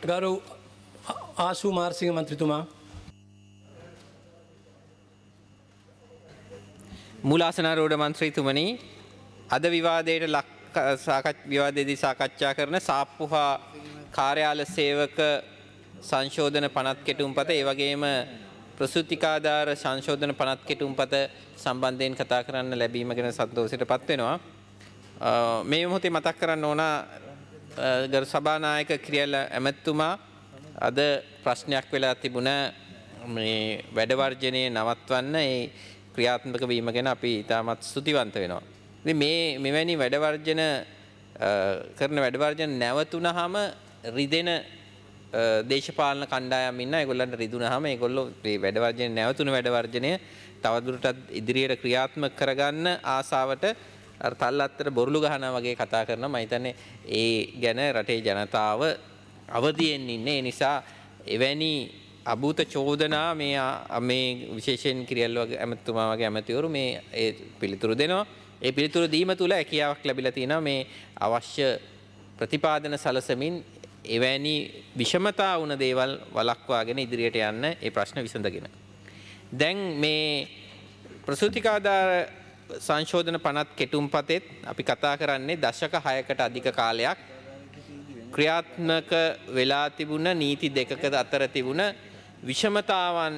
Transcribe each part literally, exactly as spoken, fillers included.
ගරු ආශු මාර්සිංහ මන්ත්‍රීතුමා. මූලාසනාරූඪ මන්ත්‍රීතුමනි, අද විවාදයට ලක් විවාදයේදී සාකච්ඡා කරන සාප්පු හා කාර්යාල සේවක සංශෝධන පනත් කෙටුම්පත, ඒ වගේම ප්‍රසූතිකාධාර සංශෝධන පනත් කෙටුම්පත සම්බන්ධයෙන් කතා කරන්න ලැබීම ගැන සන්තෝෂයට පත් වෙනවා. මේ මොහොතේ මතක් කරන්න ඕන ගරු සභානායක ක්‍රියල ඇමතුමා අද ප්‍රශ්නයක් වෙලා තිබුණ මේ වැඩ වර්ජනයේ නවත්වන්න ඒ ක්‍රියාත්මක වීම ගැන අපි ඉතාමත් ස්තුතිවන්ත වෙනවා. ඉතින් මේ මෙවැනි වැඩ වර්ජන කරන වැඩ වර්ජන නැවතුනහම රිදෙන දේශපාලන කණ්ඩායම් ඉන්න. ඒගොල්ලන්ට රිදුනහම ඒගොල්ලෝ මේ වැඩ වර්ජන නැවතුන වැඩ වර්ජනය තවදුරටත් ඉදිරියට ක්‍රියාත්මක කරගන්න ආසාවට අර තල්ලත්තර බොරුළු ගහනවා වගේ කතා කරනවා. මම හිතන්නේ ඒ ගැන රටේ ජනතාව අවදියෙන් ඉන්නේ. ඒ නිසා එවැනි අභූත චෝදනා මේ මේ විශේෂයෙන් කිරියල් වගේ ඇමතුමා වගේ ඇමතිවරු මේ ඒ පිළිතුරු දෙනවා. ඒ පිළිතුරු දීම තුළ හැකියාවක් ලැබිලා තියෙනවා මේ අවශ්‍ය ප්‍රතිපාදන සලසමින් එවැනි විෂමතා වුණ දේවල් වළක්වාගෙන ඉදිරියට යන්න ඒ ප්‍රශ්න විසඳගෙන. දැන් මේ ප්‍රසූතිකාධාර සංශෝධන පනත් කෙටුම්පතෙත් අපි කතා කරන්නේ දශක හයකට අධික කාලයක් ක්‍රියාත්මක වෙලා තිබුණ නීති දෙකක අතර තිබුණ විෂමතාවන්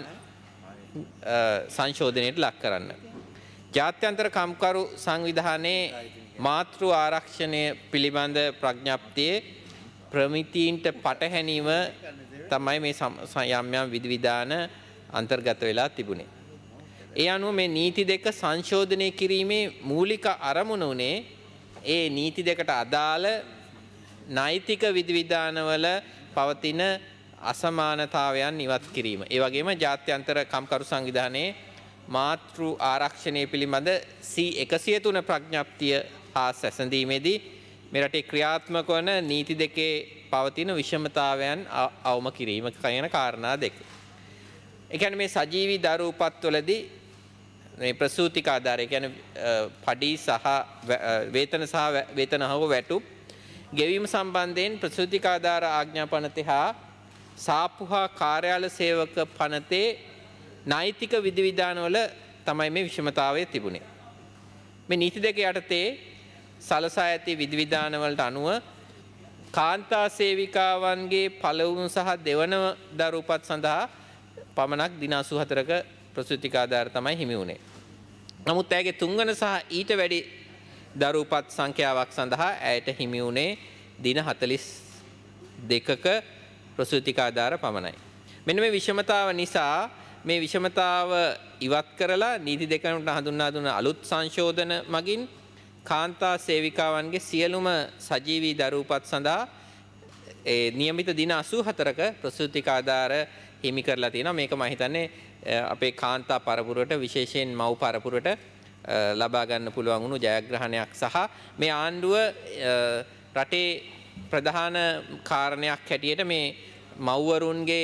සංශෝධනයට ලක් කරන්න. ජාත්‍යන්තර කම්කරු සංවිධානයේ මාතෘ ආරක්ෂණය පිළිබඳ ප්‍රඥප්තියේ ප්‍රමිතීන්ට පටහැනිව තමයි මේ යම් යම් විධිවිධාන අන්තර්ගත වෙලා තිබුණේ. ඒ අනුව මේ නීති දෙක සංශෝධනය කිරීමේ මූලික අරමුණ උනේ ඒ නීති දෙකට අදාළ නෛතික විධිවිධානවල පවතින අසමානතාවයන් ඉවත් කිරීම. ඒ වගේම ජාත්‍යන්තර කම්කරු සංවිධානයේ මාතෘ ආරක්ෂණය පිළිබඳ සී එකසිය තුන ප්‍රඥප්තිය හා සැසඳීමේදී මේ රටේ ක්‍රියාත්මක වන නීති දෙකේ පවතින විෂමතාවයන් අවම කිරීම කියන කාරණා දෙක. ඒ කියන්නේ මේ සජීවී දරු උපත්වලදී මේ ප්‍රසූතිකාධාරය කියන්නේ පඩි සහ වේතන සහ වේතන හව වැටුප් ගෙවීම සම්බන්ධයෙන් ප්‍රසූතිකාධාර ආඥා පනතේ හා සාප්පු හා කාර්යාල සේවක පනතේ නෛතික විධිවිධානවල තමයි මේ විෂමතාවය තිබුණේ. මේ නීති දෙක යටතේ සලසා ඇති විධිවිධානවලට අනුව කාන්තා සේවිකාවන්ගේ පළවුණු සහ දෙවන දරු උපත් සඳහා පමණක් දින අසූ හතරක ප්‍රසූතිකාධාර තමයි හිමි වුණේ. නමුත් ඇයගේ තුන්වන සහ ඊට වැඩි දරු උපත් සංඛ්‍යාවක් සඳහා ඇයට හිමි වුණේ දින හතළිස් දෙකක ප්‍රසූතිකාධාර පමණයි. මෙන්න මේ විෂමතාව නිසා මේ විෂමතාව ඉවත් කරලා නීති දෙකකට හඳුන්වා දුන්න අලුත් සංශෝධන මගින් කාන්තා සේවිකාවන්ගේ සියලුම සජීවී දරු උපත් සඳහා ඒ નિયમિત දින අසූ හතරක ප්‍රසූතිකාධාර හිමි කරලා තියෙනවා. මේක මම හිතන්නේ අපේ කාන්තා පරපුරට විශේෂයෙන් මව් පරපුරට ලබා ගන්න පුළුවන් වුණු ජයග්‍රහණයක් සහ මේ ආණ්ඩුව රටේ ප්‍රධාන කාරණයක් හැටියට මේ මව්වරුන්ගේ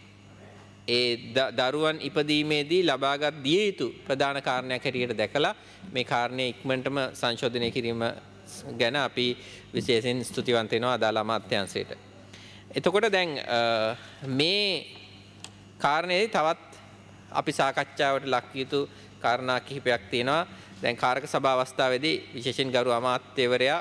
ඒ දරුවන් ඉපදීමේදී ලබාගත් දිය යුතු ප්‍රධාන කාරණයක් හැටියට දැකලා මේ කාරණේ ඉක්මනටම සංශෝධනය කිරීම ගැන අපි විශේෂයෙන් ස්තුතිවන්ත වෙනවා අදාළ අමාත්‍යාංශයට. එතකොට දැන් මේ කාරණේදී තවත් අපි සාකච්ඡාවට ලක් යුතු කාරණා කිහිපයක් තියෙනවා. දැන් කාරක සභා අවස්ථාවේදී විශේෂයෙන් ගරු අමාත්‍යවරයා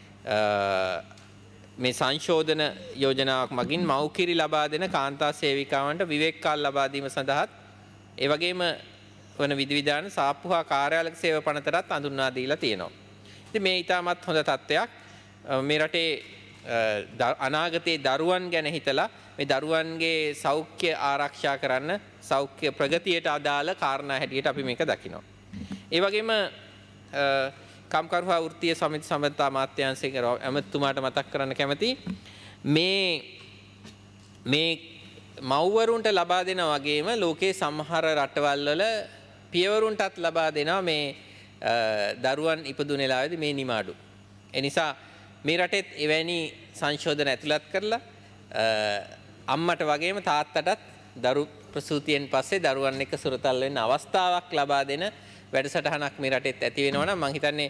මේ සංශෝධන යෝජනාවක් මගින් මව්කිරි ලබා දෙන කාන්තා සේවිකාවන්ට විවේක කාල ලබා දීම සඳහාත් ඒ වගේම වන විධිවිධාන සාප්පු හා කාර්යාලක සේව පනතටත් හඳුන්වා දීලා තියෙනවා. ඉතින් මේ ඊටමත් හොඳ තත්ත්වයක්. මේ රටේ අනාගතයේ දරුවන් ගැන හිතලා මේ දරුවන්ගේ සෞඛ්‍ය ආරක්ෂා කරන්න සෞඛ්‍ය ප්‍රගතියට අදාළ කාරණා හැටියට අපි මේක දකිනවා. ඒ වගේම කම්කරු හා වෘත්තීය සමිති සම්බන්ධතා අමාත්‍යාංශයේ ඇමතුමාට මතක් කරන්න කැමති මේ මේ මව්වරුන්ට ලබා දෙනා වගේම ලෝකේ සමහර රටවල් වල පියවරුන්ටත් ලබා දෙනවා මේ දරුවන් ඉපදුන වෙලාවේදී මේ නිමාඩු. ඒ නිසා මේ රටෙත් එවැනි සංශෝධන ඇතුළත් කරලා අම්මට වගේම තාත්තටත් දරු ප්‍රසූතියෙන් පස්සේ දරුවන් එක්ක සුරතල් වෙන්න අවස්ථාවක් ලබා දෙන වැඩසටහනක් මේ රටෙත් ඇති වෙනවා නම් මම හිතන්නේ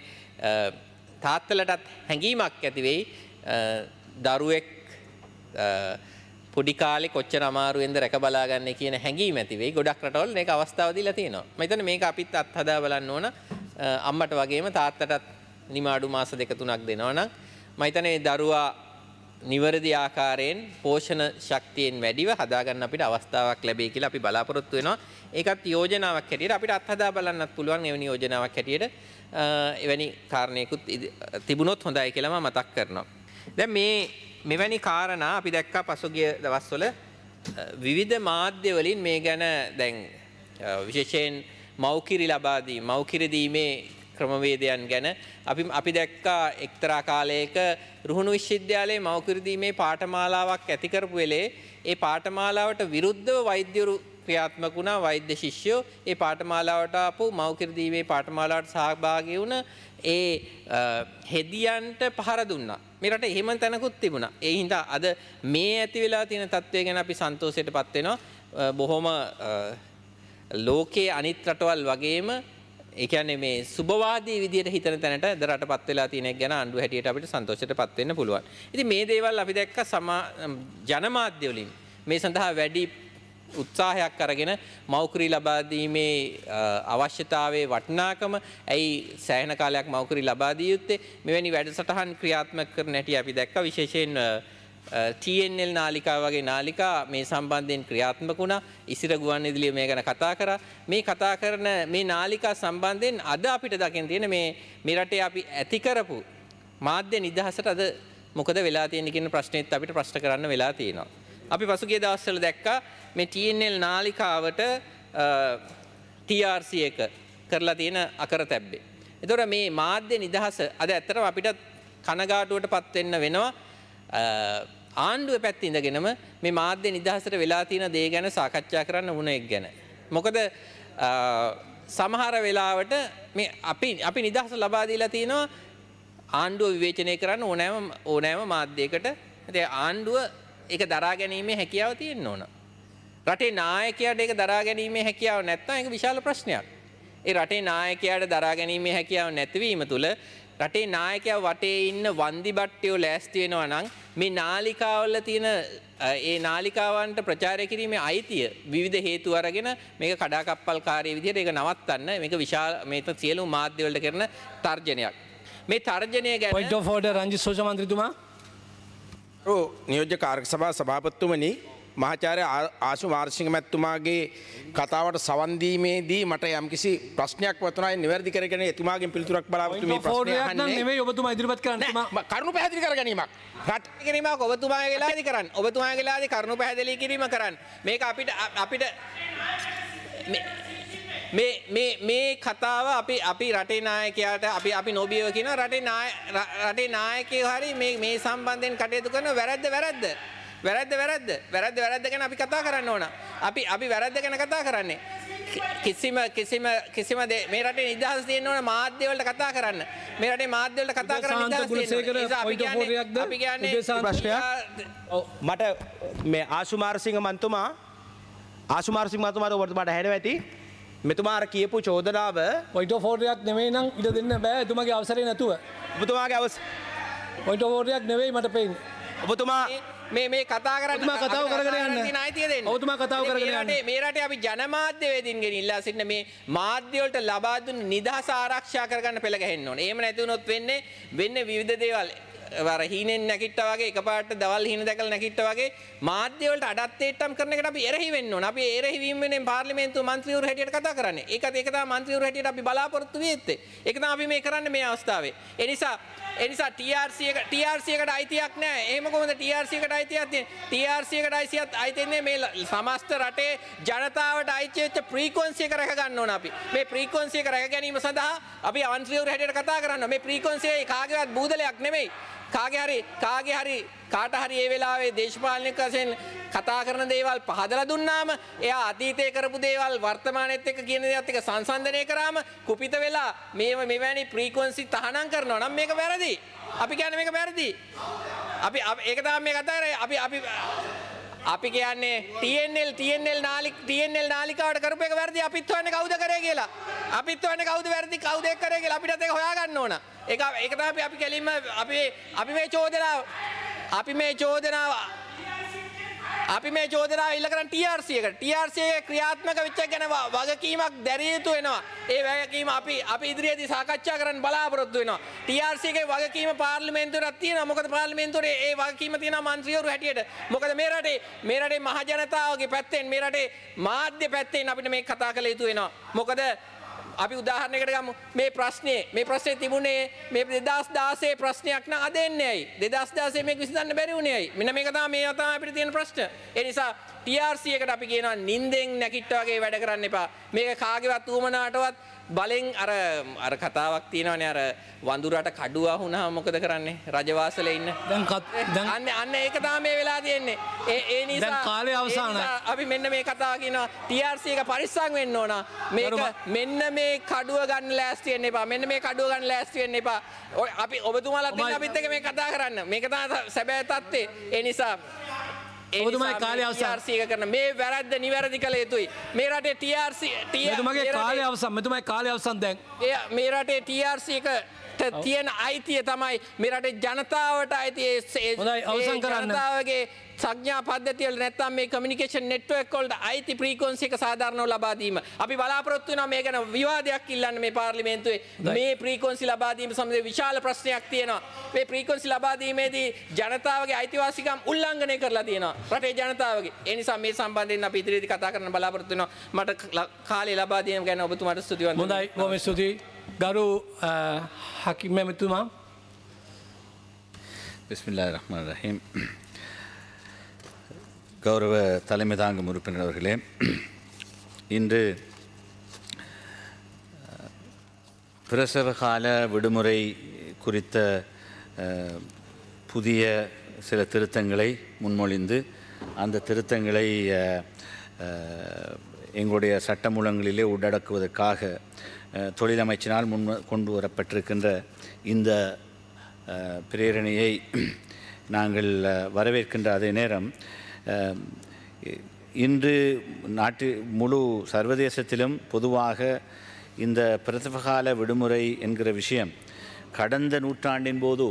තාත්තලටත් හැඟීමක් ඇති වෙයි දරුවෙක් පොඩි කාලේ කොච්චර අමාරුවෙන්ද රැක බලා ගන්න කියන හැඟීම ඇති වෙයි. ගොඩක් රටවල මේක අවස්ථාව දීලා තියෙනවා. මම හිතන්නේ මේක අපිත් අත්හදා බලන්න ඕන. අම්මට වගේම තාත්තටත් නිමාඩු මාස දෙක තුනක් දෙනවා නම් මම හිතන්නේ දරුවා නිවැරදි ආකාරයෙන් පෝෂණ ශක්තියෙන් වැඩිව හදාගන්න අපිට අවස්ථාවක් ලැබෙයි කියලා අපි බලාපොරොත්තු වෙනවා. ඒකත් යෝජනාවක් හැටියට අපිට අත්හදා බලන්නත් පුළුවන්. එවැනි යෝජනාවක් හැටියට එවැනි කාරණේකුත් තිබුණොත් හොඳයි කියලා මම මතක් කරනවා. දැන් මේ මෙවැනි කාරණා අපි දැක්කා පසුගිය දවස්වල විවිධ මාධ්‍ය වලින් මේ ගැන දැන් විශේෂයෙන් මව්කිරි ලබා දීම මව්කිරි දීමේ ක්‍රමවේදයන් ගැන අපි අපි දැක්කා එක්තරා කාලයක රුහුණු විශ්වවිද්‍යාලයේ මව්කිරි දීමේ පාඨමාලාවක් ඇති කරපු වෙලේ ඒ පාඨමාලාවට විරුද්ධව වෛද්‍යවරු ක්‍රියාත්මක වුණා. වෛද්‍ය ශිෂ්‍යයෝ ඒ පාඨමාලාවට ආපු මව්කිරි දීමේ පාඨමාලාවට සහභාගී වුණ ඒ හෙදියන්ට පහර දුන්නා. මේ රටේ එහෙම තැනකුත් තිබුණා. ඒ හින්දා අද මේ ඇති වෙලා තියෙන තත්ත්වය ගැන අපි සන්තෝෂයටපත් වෙනවා. බොහොම ලෝකයේ අනිත් රටවල් වගේම ඒ කියන්නේ මේ සුබවාදී විදියට හිතන තැනට අද රටපත් වෙලා තියෙන එක ගැන ආණ්ඩුව හැටියට අපිට සන්තෝෂයටපත් වෙන්න පුළුවන්. ඉතින් මේ දේවල් අපි දැක්ක ජනමාධ්‍ය වලින් මේ සඳහා වැඩි උත්සාහයක් අරගෙන මව්කිරි ලබා දීමේ අවශ්‍යතාවයේ වටිනාකම ඇයි සෑහෙන කාලයක් මව්කිරි ලබා දිය යුත්තේ මෙවැනි වැඩසටහන් ක්‍රියාත්මක කරන හැටි අපි දැක්කා. විශේෂයෙන් T N L නාලිකාව වගේ නාලිකා මේ සම්බන්ධයෙන් ක්‍රියාත්මක වුණා. ඉසිර ගුවන්විදුලිය මේ ගැන කතා කරා. මේ කතා කරන මේ නාලිකා සම්බන්ධයෙන් අද අපිට දකින්න තියෙන මේ මේ රටේ අපි ඇති කරපු මාධ්‍ය නිදහසට අද මොකද වෙලා තියෙන්නේ කියන ප්‍රශ්නෙත් අපිට ප්‍රශ්න කරන්න වෙලා තියෙනවා. අපි පසුගිය දවස්වල දැක්කා මේ T N L නාලිකාවට T R C එක කරලා තියෙන අකරතැබ්බේ. ඒතකොට මේ මාධ්‍ය නිදහස අද ඇත්තටම අපිට කනගාටුවටපත් වෙන්න වෙනවා. ආණ්ඩුවේ පැත්තේ ඉඳගෙනම මේ මාධ්‍ය නිදහසට වෙලා තියෙන දේ ගැන සාකච්ඡා කරන්න වුණ එක ගැන. මොකද සමහර වෙලාවට මේ අපි අපි නිදහස ලබා දීලා තිනවා ආණ්ඩුව විවේචනය කරන්න ඕනෑම ඕනෑම මාධ්‍යයකට. ඉතින් ආණ්ඩුව ඒක දරා ගැනීමේ හැකියාව තියෙන්න ඕන. රටේ නායකයාට ඒක දරා ගැනීමේ හැකියාව නැත්නම් ඒක විශාල ප්‍රශ්නයක්. ඒ රටේ නායකයාට දරා ගැනීමේ හැකියාව නැතිවීම තුළ රටේ නායකයා වටේ ඉන්න වන්දි බට්ටියෝ ලෑස්ති වෙනවා නම් මේ නාලිකාවල තියෙන ඒ නාලිකාවන්ට ප්‍රචාරය කිරීමේ අයිතිය විවිධ හේතු අරගෙන මේක කඩාකප්පල්කාරී විදිහට ඒක නවත්තන්න මේක විශාල මේක සියලුම මාධ්‍ය වලට කරන තර්ජනයක්. මේ තර්ජනය ගැන point of order රංජිත් සෝජා මන්ත්‍රීතුමා. ඔව් නියෝජ්‍ය කාර්ය සභා සභාපතිතුමනි මහාචාර්ය ආශු මාර්සිංහ මැතිතුමාගේ කතාවට සවන් දීමේදී මට යම්කිසි ප්‍රශ්නයක් වතුනා ඒ නිවැරදි කරගෙන එතුමාගෙන් පිළිතුරක් බලාපොරොත්තු මේ ප්‍රශ්නය අහන්නේ නෙමෙයි ඔබතුමා ඉදිරිපත් කරන්න. කරුණු පැහැදිලි කර ගැනීමක්. රට කිරීමක් ඔබතුමාගේ වෙලාවේදී කරන්න. ඔබතුමාගේ වෙලාවේදී කරුණු පැහැදිලි කිරීම කරන්න. මේක අපිට අපිට මේ මේ මේ කතාව අපි අපි රටේ නායකයාට අපි අපි නොබියව කියන රටේ නාය රටේ නායකයෝ හරි මේ මේ සම්බන්ධයෙන් කටයුතු කරන වැරද්ද වැරද්ද වැරද්ද වැරද්ද වැරද්ද වැරද්ද ගැන අපි කතා කරන්න ඕන. අපි අපි වැරද්ද ගැන කතා කරන්නේ. කිසිම කිසිම කිසිම මේ රටේ නිදහස තියෙන්න ඕන මාධ්‍ය වලට කතා කරන්න. මේ රටේ මාධ්‍ය වලට කතා කරන්න නිදහස තියෙන්න. අපි කියන්නේ අපි කියන්නේ ප්‍රශ්නයක්. මට මේ ආශු මාර්සිංහ මන්තුමා ආශු මාර්සිංහ මන්තුමාට ඔබතුමාට හැරෙව ඇති. මෙතුමා අර කියපු චෝදනාව point of order එකක් නෙමෙයි නම් ඉඩ දෙන්න බෑ එතුමාගේ අවසරය නැතුව. ඔබතුමාගේ අවසර point of order එකක් නෙවෙයි මට පේන්නේ. ඔබතුමා මේ මේ කතා කරන්න ඔබතුමා කතාව කරගෙන යන්න. ආයිතිය දෙන්න. ඔබතුමා කතාව කරගෙන යන්න. මේ රටේ අපි ජනමාධ්‍ය වේදින්ගෙන් ඉල්ලා සිටින මේ මාධ්‍ය වලට ලබා දුන්න නිදහස ආරක්ෂා කරගන්න පෙළ ගැහෙන්න ඕනේ. එහෙම නැති වුණොත් වෙන්නේ වෙන්නේ විවිධ දේවල්. වර හීනෙන් නැගිට්ටා වගේ එකපාරට දවල් හීන දැකලා නැගිට්ටා වගේ මාධ්‍ය වලට අඩත්තේට්ටම් කරන එකට අපි එරෙහි වෙන්න ඕන. අපි එරෙහි වීම වෙනුවෙන් පාර්ලිමේන්තුව මන්ත්‍රීවරු හැටියට කතා කරන්නේ. ඒකත් ඒක තමයි මන්ත්‍රීවරු හැටියට අපි බලාපොරොත්තු වෙ යුත්තේ. ඒක තමයි අපි මේ කරන්නේ මේ අවස්ථාවේ. ඒ නිසා ඒ නිසා T R C එක T R C එකට අයිතියක් නැහැ. එහෙම කොහොමද T R C එකට අයිතියක් තියෙන්නේ? T R C එකට අයිතියක් අයිතින්නේ මේ සමස්ත රටේ ජනතාවට අයිති වෙච්ච ෆ්‍රීකවන්සි එක රැක ගන්න ඕන අපි. මේ ෆ්‍රීකවන්සි එක රැක ගැනීම සඳහා අපි මන්ත්‍රීවරු හැටියට කතා කරනවා. මේ ෆ්‍රීකවන්සි එක කාගේවත් බූදලයක් නෙමෙයි. කාගේ හරි කාගේ හරි කාට හරි ඒ වෙලාවේ දේශපාලනික වශයෙන් කතා කරන දේවල් පහදලා දුන්නාම එයා අතීතයේ කරපු දේවල් වර්තමානයේත් එක්ක කියන දේවත් එක්ක සංසන්දනය කරාම කුපිත වෙලා මේව මෙවැනි ෆ්‍රීකවන්සි තහනම් කරනවා නම් මේක වැරදි. අපි කියන්නේ මේක වැරදි. අපි ඒක තමයි මේ කතා කරන්නේ. අපි අපි අපි කියන්නේ T N L T N L නාලික T N L නාලිකාවට කරපු එක වැරදි. අපිත් හොයන්නේ කවුද කරේ කියලා. අපිත් හොයන්නේ කවුද වැරදි කවුද ඒක කරේ කියලා. අපිටත් ඒක හොයාගන්න ඕන. ඒක ඒක තමයි අපි කෙලින්ම අපි අපි මේ චෝදනාව අපි මේ චෝදනාව අපි මේ චෝදනාව ඉල්ල කරන්නේ T R C එකට. T R C එකේ ක්‍රියාත්මක වෙච්ච ගැන වගකීමක් දැරිය යුතු වෙනවා. ඒ වගකීම අපි අපි ඉදිරියේදී සාකච්ඡා කරන්න බලාපොරොත්තු වෙනවා. T R C එකේ වගකීම පාර්ලිමේන්තුවටත් තියෙනවා. මොකද පාර්ලිමේන්තුවේ ඒ වගකීම තියෙනවා මන්ත්‍රීවරු හැටියට. මොකද මේ රටේ මේ රටේ මහ ජනතාවගේ පැත්තෙන් මේ රටේ මාධ්‍ය පැත්තෙන් අපිට මේක කතා කළ යුතු වෙනවා. මොකද අපි උදාහරණයකට ගමු මේ ප්‍රශ්නේ මේ ප්‍රශ්නේ තිබුණේ මේ දෙදාස් දාසය ප්‍රශ්නයක් නම් අද එන්නේ ඇයි දෙදාස් දාසය මේක විසඳන්න බැරි වුණේ ඇයි මෙන්න මේක තමයි මේ තමයි අපිට තියෙන ප්‍රශ්න ඒ නිසා T R C එකට අපි කියනවා නින්දෙන් නැගිට්ට වගේ වැඩ කරන්න එපා මේක කාගේවත් උමනාටවත් බලෙන් අර අර කතාවක් තියෙනවනේ අර වඳුරට කඩුවා වුණාම මොකද කරන්නේ රජවාසලේ ඉන්න දැන් දැන් අන්න අන්න ඒක තමයි මේ වෙලා තියෙන්නේ ඒ ඒ නිසා දැන් කාලය අවසానයි අපි මෙන්න මේ කතාව කියනවා T R C එක පරිස්සම් වෙන්න ඕන මේක මෙන්න මේ කඩුව ගන්න ලෑස්ති වෙන්න එපා මෙන්න මේ කඩුව ගන්න ලෑස්ති වෙන්න එපා අපි ඔබතුමාලත් එක්ක අපිත් එක්ක මේ කතා කරන්න මේක තමයි සැබෑ තත්ත්වය ඒ නිසා ඔබතුමාගේ කාලය අවසන් T R C එක කරන මේ වැරද්ද නිවැරදි කළ යුතුයි මේ රටේ T R C මෙතුමාගේ කාලය අවසන් මෙතුමාගේ කාලය අවසන් දැන් මේ රටේ T R C එක තියෙන අයිතිය තමයි මේ රටේ ජනතාවට අයිති ඒ ජනතාවගේ සංඥා පද්ධතිය වල නැත්නම් මේ කමියුනිකේෂන් නෙට්වර්ක් වලට අයිති ෆ්‍රීකවන්සි එක සාධාරණව ලබා දීම. අපි බලාපොරොත්තු වෙනවා මේ ගැන විවාදයක් ඉල්ලන්න මේ පාර්ලිමේන්තුවේ. මේ ෆ්‍රීකවන්සි ලබා දීම සම්බන්ධව විශාල ප්‍රශ්නයක් තියෙනවා. මේ ෆ්‍රීකවන්සි ලබා දීමේදී ජනතාවගේ අයිතිවාසිකම් උල්ලංඝනය කරලා තියෙනවා. රටේ ජනතාවගේ. ඒ නිසා මේ සම්බන්ධයෙන් අපි ඉදිරියේදී කතා කරන්න බලාපොරොත්තු වෙනවා. මට කාලය ලබා දීම ගැන ඔබතුමාට ස්තුතිවන්ත වෙනවා. හොඳයි බොහොම ස්තුතියි. ගරු හකිම් මැතිතුමා. பிஸ்மில்லாஹிர் ரஹ்மானிர் ரஹீம். கௌரவ தலைமை தாங்கும் உறுப்பினர் அவர்களே, இன்று பிரசவ கால விடுமுறை குறித்த புதிய சில திருத்தங்களை முன்மொழிந்து அந்த திருத்தங்களை எங்களுடைய சட்டமூலங்களிலே உள்ளடக்குவதற்காக தொழிலமைச்சினால் முன் கொண்டு வரப்பட்டிருக்கின்ற இந்த பிரேரணையை நாங்கள் வரவேற்கின்ற அதே நேரம் இன்று நாட்டு முழு சர்வதேசத்திலும் பொதுவாக இந்த பிரசவகால விடுமுறை என்கிற விஷயம் கடந்த நூற்றாண்டின் போது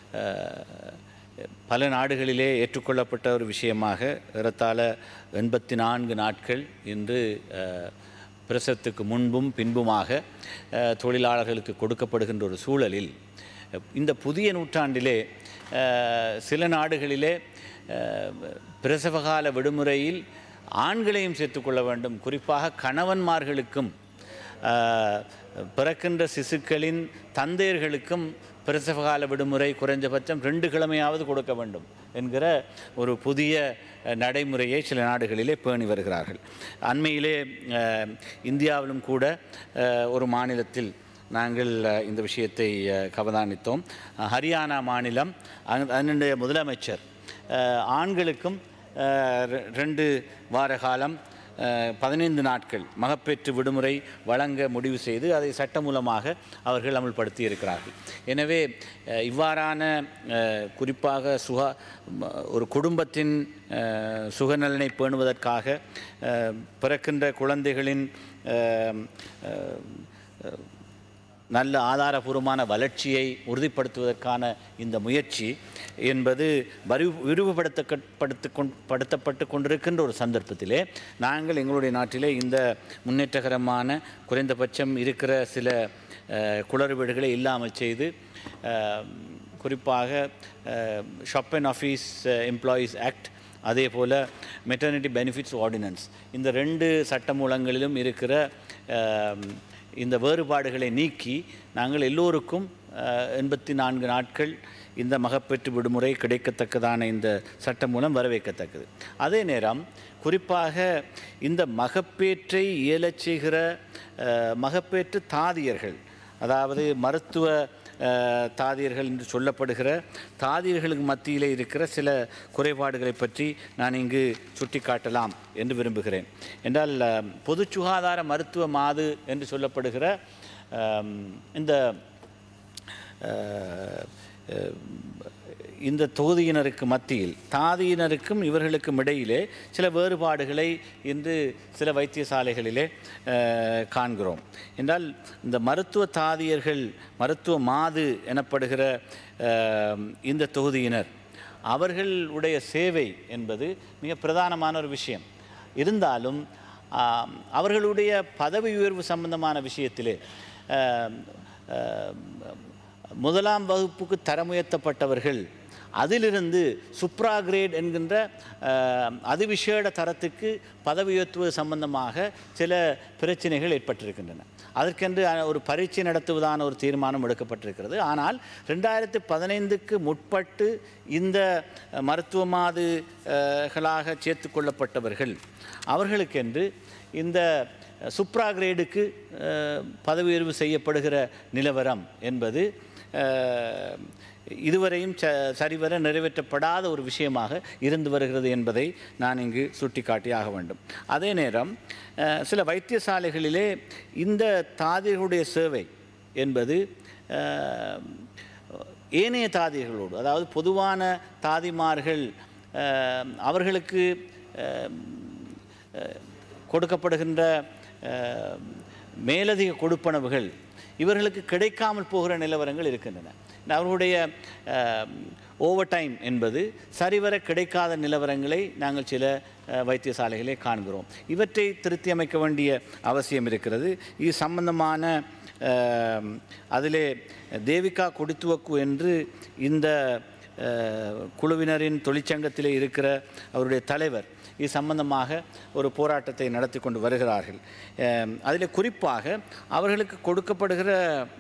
பல நாடுகளிலே ஏற்றுக்கொள்ளப்பட்ட ஒரு விஷயமாக ஏறத்தாழ எண்பத்தி நான்கு நாட்கள் இன்று பிரசவத்துக்கு முன்பும் பின்புமாக தொழிலாளர்களுக்கு கொடுக்கப்படுகின்ற ஒரு சூழலில் இந்த புதிய நூற்றாண்டிலே சில நாடுகளிலே பிரசவகால விடுமுறையில் ஆண்களையும் சேர்த்துக்கொள்ள வேண்டும். குறிப்பாக கணவன்மார்களுக்கும் பிறக்கின்ற சிசுக்களின் தந்தையர்களுக்கும் பிரசவகால விடுமுறை குறைஞ்சபட்சம் ரெண்டு கிழமையாவது கொடுக்க வேண்டும் என்கிற ஒரு புதிய நடைமுறையை சில நாடுகளிலே பேணி வருகிறார்கள். அண்மையிலே இந்தியாவிலும் கூட ஒரு மாநிலத்தில் நாங்கள் இந்த விஷயத்தை கவதானித்தோம். ஹரியானா மாநிலம் அதனுடைய முதலமைச்சர் ஆண்களுக்கும் ரெண்டு வார காலம் பதினைந்து நாட்கள் மகப்பேற்று விடுமுறை வழங்க முடிவு செய்து அதை சட்டமூலமாக அவர்கள் அமல்படுத்தி இருக்கிறார்கள். எனவே இவ்வாறான குறிப்பாக சுகா ஒரு குடும்பத்தின் சுகநலனை பேணுவதற்காக பிறக்கின்ற குழந்தைகளின் நல்ல ஆதாரபூர்வமான வளர்ச்சியை உறுதிப்படுத்துவதற்கான இந்த முயற்சி என்பது வரி விரிவுபடுத்தப்படுத்து படுத்தப்பட்டு கொண்டிருக்கின்ற ஒரு சந்தர்ப்பத்திலே நாங்கள் எங்களுடைய நாட்டிலே இந்த முன்னேற்றகரமான குறைந்தபட்சம் இருக்கிற சில குளறு வீடுகளை இல்லாமல் செய்து குறிப்பாக shop and office employees act அதே போல் மெட்டர்னிட்டி பெனிஃபிட்ஸ் ஆர்டினன்ஸ் இந்த ரெண்டு சட்டமூலங்களிலும் இருக்கிற இந்த வேறுபாடுகளை நீக்கி நாங்கள் எல்லோருக்கும் எண்பத்தி நான்கு நாட்கள் இந்த மகப்பேற்று விடுமுறை கிடைக்கத்தக்கதான இந்த சட்டம் மூலம் வரவேற்கத்தக்கது. அதே நேரம் குறிப்பாக இந்த மகப்பேற்றை இயலச் செய்கிற மகப்பேற்று தாதியர்கள், அதாவது மருத்துவ தாதியர்கள் என்று சொல்லப்படுகிற தாதியர்களுக்கு மத்தியிலே இருக்கிற சில குறைபாடுகளை பற்றி நான் இங்கு சுட்டிக்காட்டலாம் என்று விரும்புகிறேன். என்றால் பொது சுகாதார மருத்துவ மாது என்று சொல்லப்படுகிற இந்த இந்த தொகுதியினருக்கு மத்தியில் தாதியினருக்கும் இவர்களுக்கும் இடையிலே சில வேறுபாடுகளை இன்று சில வைத்தியசாலைகளிலே காண்கிறோம். என்றால் இந்த மருத்துவ தாதியர்கள் மருத்துவ மாது எனப்படுகிற இந்த தொகுதியினர் அவர்களுடைய சேவை என்பது மிக பிரதானமான ஒரு விஷயம். இருந்தாலும் அவர்களுடைய பதவி உயர்வு சம்பந்தமான விஷயத்திலே முதலாம் வகுப்புக்கு தரமுயர்த்தப்பட்டவர்கள் அதிலிருந்து சுப்ரா கிரேட் என்கின்ற அதிவிசேட தரத்துக்கு பதவி உயர்த்துவது சம்பந்தமாக சில பிரச்சனைகள் ஏற்பட்டிருக்கின்றன. அதற்கென்று ஒரு பரீட்சை நடத்துவதான ஒரு தீர்மானம் எடுக்கப்பட்டிருக்கிறது. ஆனால் ரெண்டாயிரத்து பதினைந்துக்கு முற்பட்டு இந்த மருத்துவ மாதுகளாக சேர்த்து கொள்ளப்பட்டவர்கள் அவர்களுக்கென்று இந்த சுப்ரா கிரேடுக்கு பதவி உயர்வு செய்யப்படுகிற நிலவரம் என்பது இதுவரையும் ச சரிவர நிறைவேற்றப்படாத ஒரு விஷயமாக இருந்து வருகிறது என்பதை நான் இங்கு சுட்டிக்காட்டியாக வேண்டும். அதே நேரம் சில வைத்தியசாலைகளிலே இந்த தாதிகளுடைய சேவை என்பது ஏனைய தாதிகளோடு, அதாவது பொதுவான தாதிமார்கள் அவர்களுக்கு கொடுக்கப்படுகின்ற மேலதிக கொடுப்பனவுகள் இவர்களுக்கு கிடைக்காமல் போகிற நிலவரங்கள் இருக்கின்றன. அவர்களுடைய ஓவர் டைம் என்பது சரிவர கிடைக்காத நிலவரங்களை நாங்கள் சில வைத்தியசாலைகளே காண்கிறோம். இவற்றை திருத்தி அமைக்க வேண்டிய அவசியம் இருக்கிறது. இது சம்பந்தமான அதிலே தேவிகா கொடித்துவக்கு என்று இந்த குழுவினரின் தொழிற்சங்கத்திலே இருக்கிற அவருடைய தலைவர் இது சம்பந்தமாக ஒரு போராட்டத்தை நடத்தி கொண்டு வருகிறார்கள். அதில் குறிப்பாக அவர்களுக்கு கொடுக்கப்படுகிற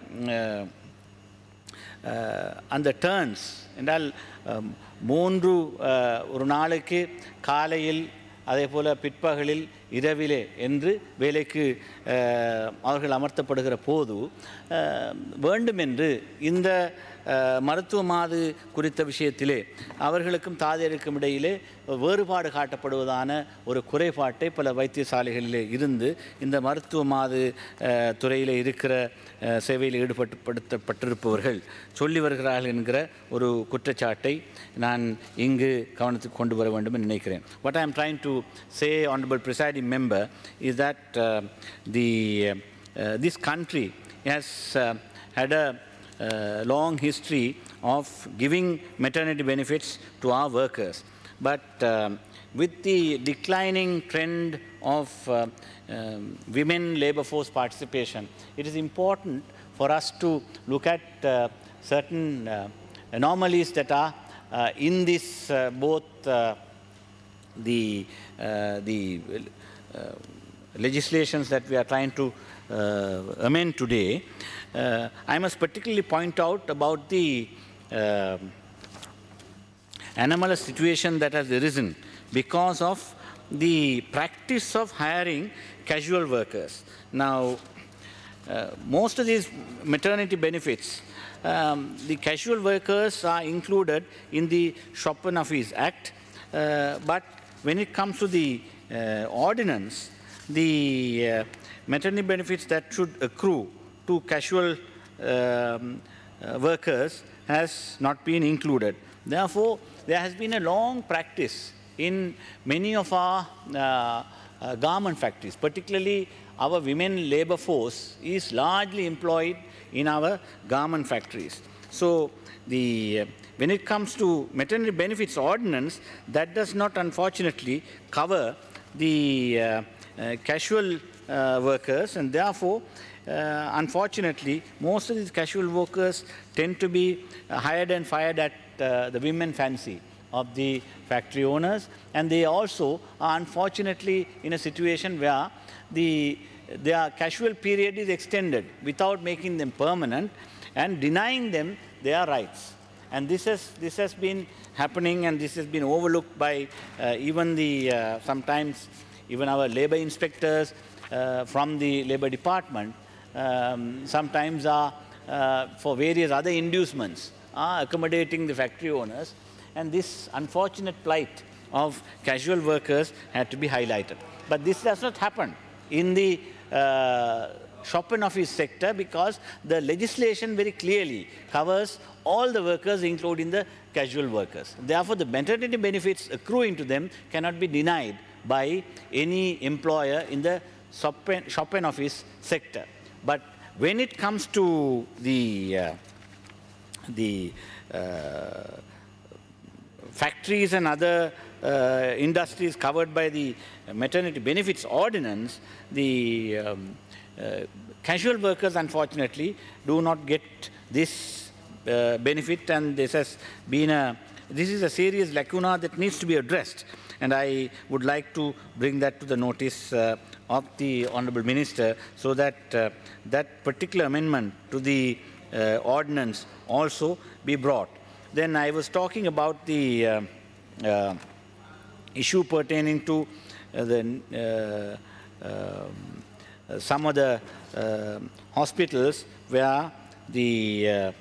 அந்த டர்ன்ஸ் என்றால் மூன்று ஒரு நாளைக்கு காலையில் அதே போல் பிற்பகலில் இரவிலே என்று வேலைக்கு அவர்கள் அமர்த்தப்படுகிற போது வேண்டுமென்று இந்த மருத்துவ மாது குறித்த விஷயத்திலே அவர்களுக்கும் தாதியருக்கும் இடையிலே வேறுபாடு காட்டப்படுவதான ஒரு குறைபாட்டை பல வைத்தியசாலைகளிலே இருந்து இந்த மருத்துவ மாது துறையில் இருக்கிற சேவையில் ஈடுபட்டுப்படுத்தப்பட்டிருப்பவர்கள் சொல்லி வருகிறார்கள் என்கிற ஒரு குற்றச்சாட்டை நான் இங்கு கவனத்துக்கு கொண்டு வர வேண்டும் என்று நினைக்கிறேன். What I am trying to say, honorable presiding member, is that uh, the uh, this country has uh, had a uh, long history of giving maternity benefits to our workers, but uh, with the declining trend of uh, um, women labor force participation, it is important for us to look at uh, certain uh, anomalies that are uh, in this uh, both uh, the uh, the uh, legislations that we are trying to uh, amend today. Uh, I must particularly point out about the uh, anomalous situation that has arisen because of the practice of hiring casual workers. Now, uh, most of these maternity benefits, um, the casual workers are included in the Schopenhauer's Act, uh, but when it comes to the uh, ordinance, the uh, maternity benefits that should accrue to casual um, uh, workers has not been included. Therefore, there has been a long practice in many of our uh, uh, garment factories, particularly our women labor force is largely employed in our garment factories. So, the uh, when it comes to maternity benefits ordinance, that does not unfortunately cover the uh, uh, casual uh, workers, and therefore, uh, unfortunately, most of these casual workers tend to be uh, hired and fired at uh, the women fancy of the factory owners, and they also are unfortunately in a situation where the their casual period is extended without making them permanent and denying them their rights. And this has, this has been happening, and this has been overlooked by uh, even the, uh, sometimes even our labor inspectors uh, from the labor department um, sometimes are, uh, for various other inducements, are accommodating the factory owners. And this unfortunate plight of casual workers had to be highlighted. But this does not happen in the uh, Schopenhauer's sector because the legislation very clearly covers all the workers, including the casual workers. Therefore, the maternity benefits accruing to them cannot be denied by any employer in the Schopenhauer's sector. But when it comes to the, uh, the uh, factories and other uh, industries covered by the maternity benefits ordinance, the um, uh, casual workers unfortunately do not get this uh, benefit, and this has been a, this is a serious lacuna that needs to be addressed. And I would like to bring that to the notice uh, of the Honourable Minister, so that uh, that particular amendment to the uh, ordinance also be brought. Then I was talking about the uh, uh, issue pertaining to uh, the uh, uh, some of the uh, hospitals where the uh,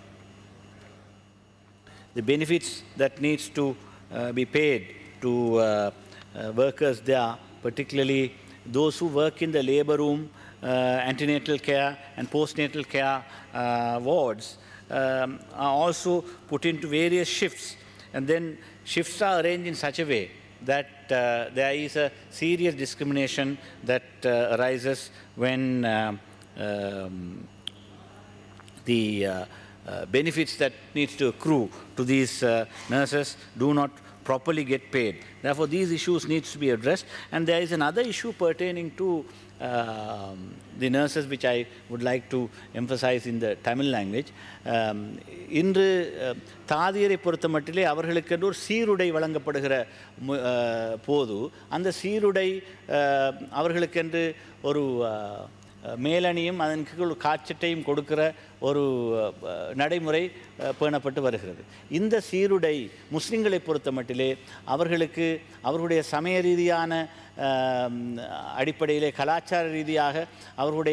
the benefits that needs to uh, be paid to uh, uh, workers there, particularly those who work in the labor room, uh, antenatal care and postnatal care uh, wards, um, are also put into various shifts. And then shifts are arranged in such a way that uh, there is a serious discrimination that uh, arises when uh, um, the uh, uh, benefits that needs to accrue to these uh, nurses do not properly get paid. Therefore, these issues needs to be addressed. And there is another issue pertaining to uh, the nurses, which I would like to emphasize in the Tamil language. இன்று தாதியரை பொறுத்த மட்டிலே அவர்களுக்கு ஒரு சீருடை வழங்கப்படுகிற போது அந்த சீருடை அவர்களுக்கென்று ஒரு மேலணியும் அதன் கீழ் காட்சட்டையும் கொடுக்கிற ஒரு நடைமுறை பேணப்பட்டு வருகிறது. இந்த சீருடை முஸ்லிம்களை பொறுத்த மட்டிலே அவர்களுக்கு அவர்களுடைய சமய ரீதியான அடிப்படையிலே கலாச்சார ரீதியாக அவர்களுடைய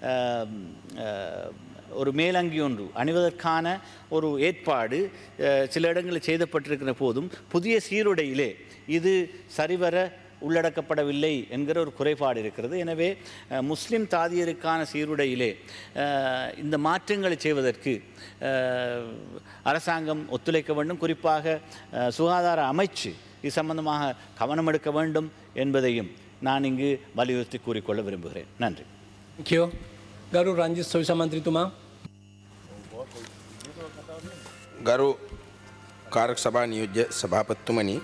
ஒரு மேலங்கி ஒன்று அணிவதற்கான ஒரு ஏற்பாடு சில இடங்களில் செய்யப்பட்டிருக்கிற போதும் புதிய சீருடையிலே இது சரிவர உள்ளடக்கப்படவில்லை என்கிற ஒரு குறைபாடு இருக்கிறது. எனவே முஸ்லிம் தாதியருக்கான சீருடையிலே இந்த மாற்றங்களை செய்வதற்கு அரசாங்கம் ஒத்துழைக்க வேண்டும். குறிப்பாக சுகாதார அமைச்சு இது சம்பந்தமாக கவனம் எடுக்க வேண்டும் என்பதையும் நான் இங்கு வலியுறுத்தி கூறிக்கொள்ள விரும்புகிறேன். நன்றி. Thank you. ගරු රංජිත් සොයිසා මන්ත්‍රීතුමා. ගරු කාර්ය සභා නියෝජ්‍ය සභාපතිතුමනි,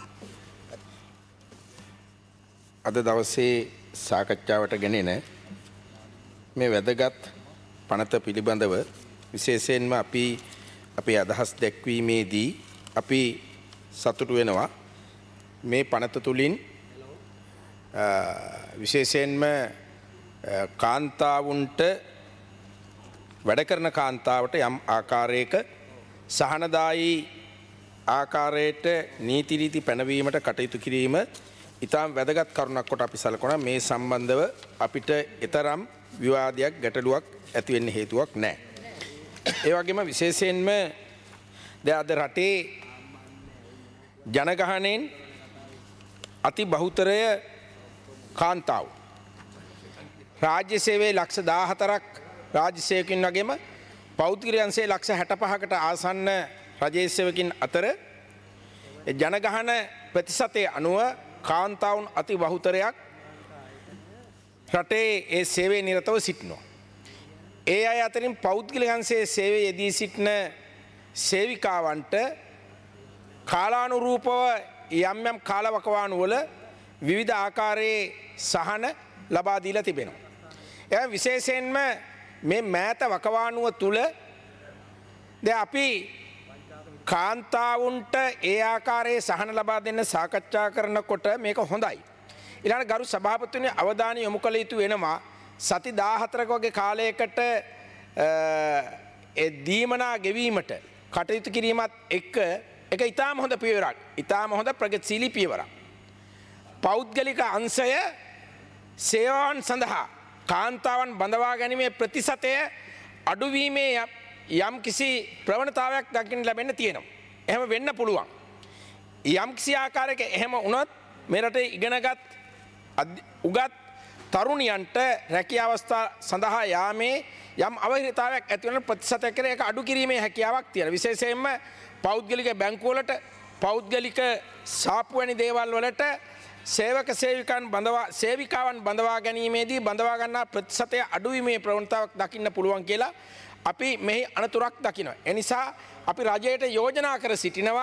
අද දවසේ සාකච්ඡාවට ගෙනෙන මේ වැදගත් පනත පිළිබඳව විශේෂයෙන්ම අපි අපේ අදහස් දැක්වීමේදී අපි සතුටු වෙනවා. මේ පනත තුලින් විශේෂයෙන්ම කාන්තාවුන්ට වැඩ කරන කාන්තාවට යම් ආකාරයක සහනදායී ආකාරයට නීති රීති පැනවීමට කටයුතු කිරීම ඉතාම වැදගත් කරුණක් කොට අපි සලකනවා. මේ සම්බන්ධව අපිට ඊතරම් විවාදයක් ගැටලුවක් ඇති වෙන්න හේතුවක් නැහැ. ඒ වගේම විශේෂයෙන්ම දැන් අද රටේ ජනගහණයෙන් අති බහුතරය කාන්තාව. රාජ්‍ය සේවයේ ලක්ෂ දාහතරක් රාජ්‍ය සේවකින් වගේම පෞද්ගලික අංශයේ ලක්ෂ හැටපහකට ආසන්න රජයේ සේවකින් අතර ජනගහන ප්‍රතිශතයේ අනුව කාන්තාවුන් අති බහුතරයක් රටේ ඒ සේවයේ නිරතව සිටිනවා. ඒ අය අතරින් පෞද්ගලික අංශයේ සේවයේ යෙදී සිටින සේවිකාවන්ට කාලානුරූපව යම් යම් කාලවකවානු වල විවිධ ආකාරයේ සහන ලබා දීලා තිබෙනවා. ඒ විශේෂයෙන්ම මේ මෑත වකවානුව තුල දැන් අපි කාන්තාවුන්ට ඒ ආකාරයේ සහන ලබා දෙන්න සාකච්ඡා කරනකොට මේක හොඳයි. ඊළඟ ගරු සභාපතිතුමනි අවධානය යොමු කළ යුතු වෙනවා සති දාහතරක වගේ කාලයකට ඒ දීමනා ගෙවීමට කටයුතු කිරීමත් එක්ක ඒක ඊටාම හොඳ පියවරක්. ඊටාම හොඳ ප්‍රගතිශීලී පියවරක්. පෞද්ගලික අංශය සේවාවන් සඳහා කාන්තාවන් බඳවා ගැනීමේ ප්‍රතිශතය අඩුවීමේ යම් කිසි ප්‍රවණතාවයක් දකින්න ලැබෙන්න තියෙනවා. එහෙම වෙන්න පුළුවන්. යම් කිසි ආකාරයක එහෙම වුණොත් මේ රටේ ඉගෙනගත් උගත් තරුණියන්ට රැකියාව අවස්ථා සඳහා යාමේ යම් අවහිරතාවයක් ඇති වෙන ප්‍රතිශතයක ඒක අඩු කිරීමේ හැකියාවක් තියෙනවා. විශේෂයෙන්ම පෞද්ගලික බැංකුවලට පෞද්ගලික සාප්පු වැනි දේවල් වලට සේවක සේවිකාන් බඳවා සේවිකාවන් බඳවා ගැනීමේදී බඳවා ගන්නා ප්‍රතිශතය අඩුවීමේ ප්‍රවණතාවක් දකින්න පුළුවන් කියලා අපි මෙහි අනතුරක් දකිනවා. ඒ නිසා අපි රජයට යෝජනා කර සිටිනවා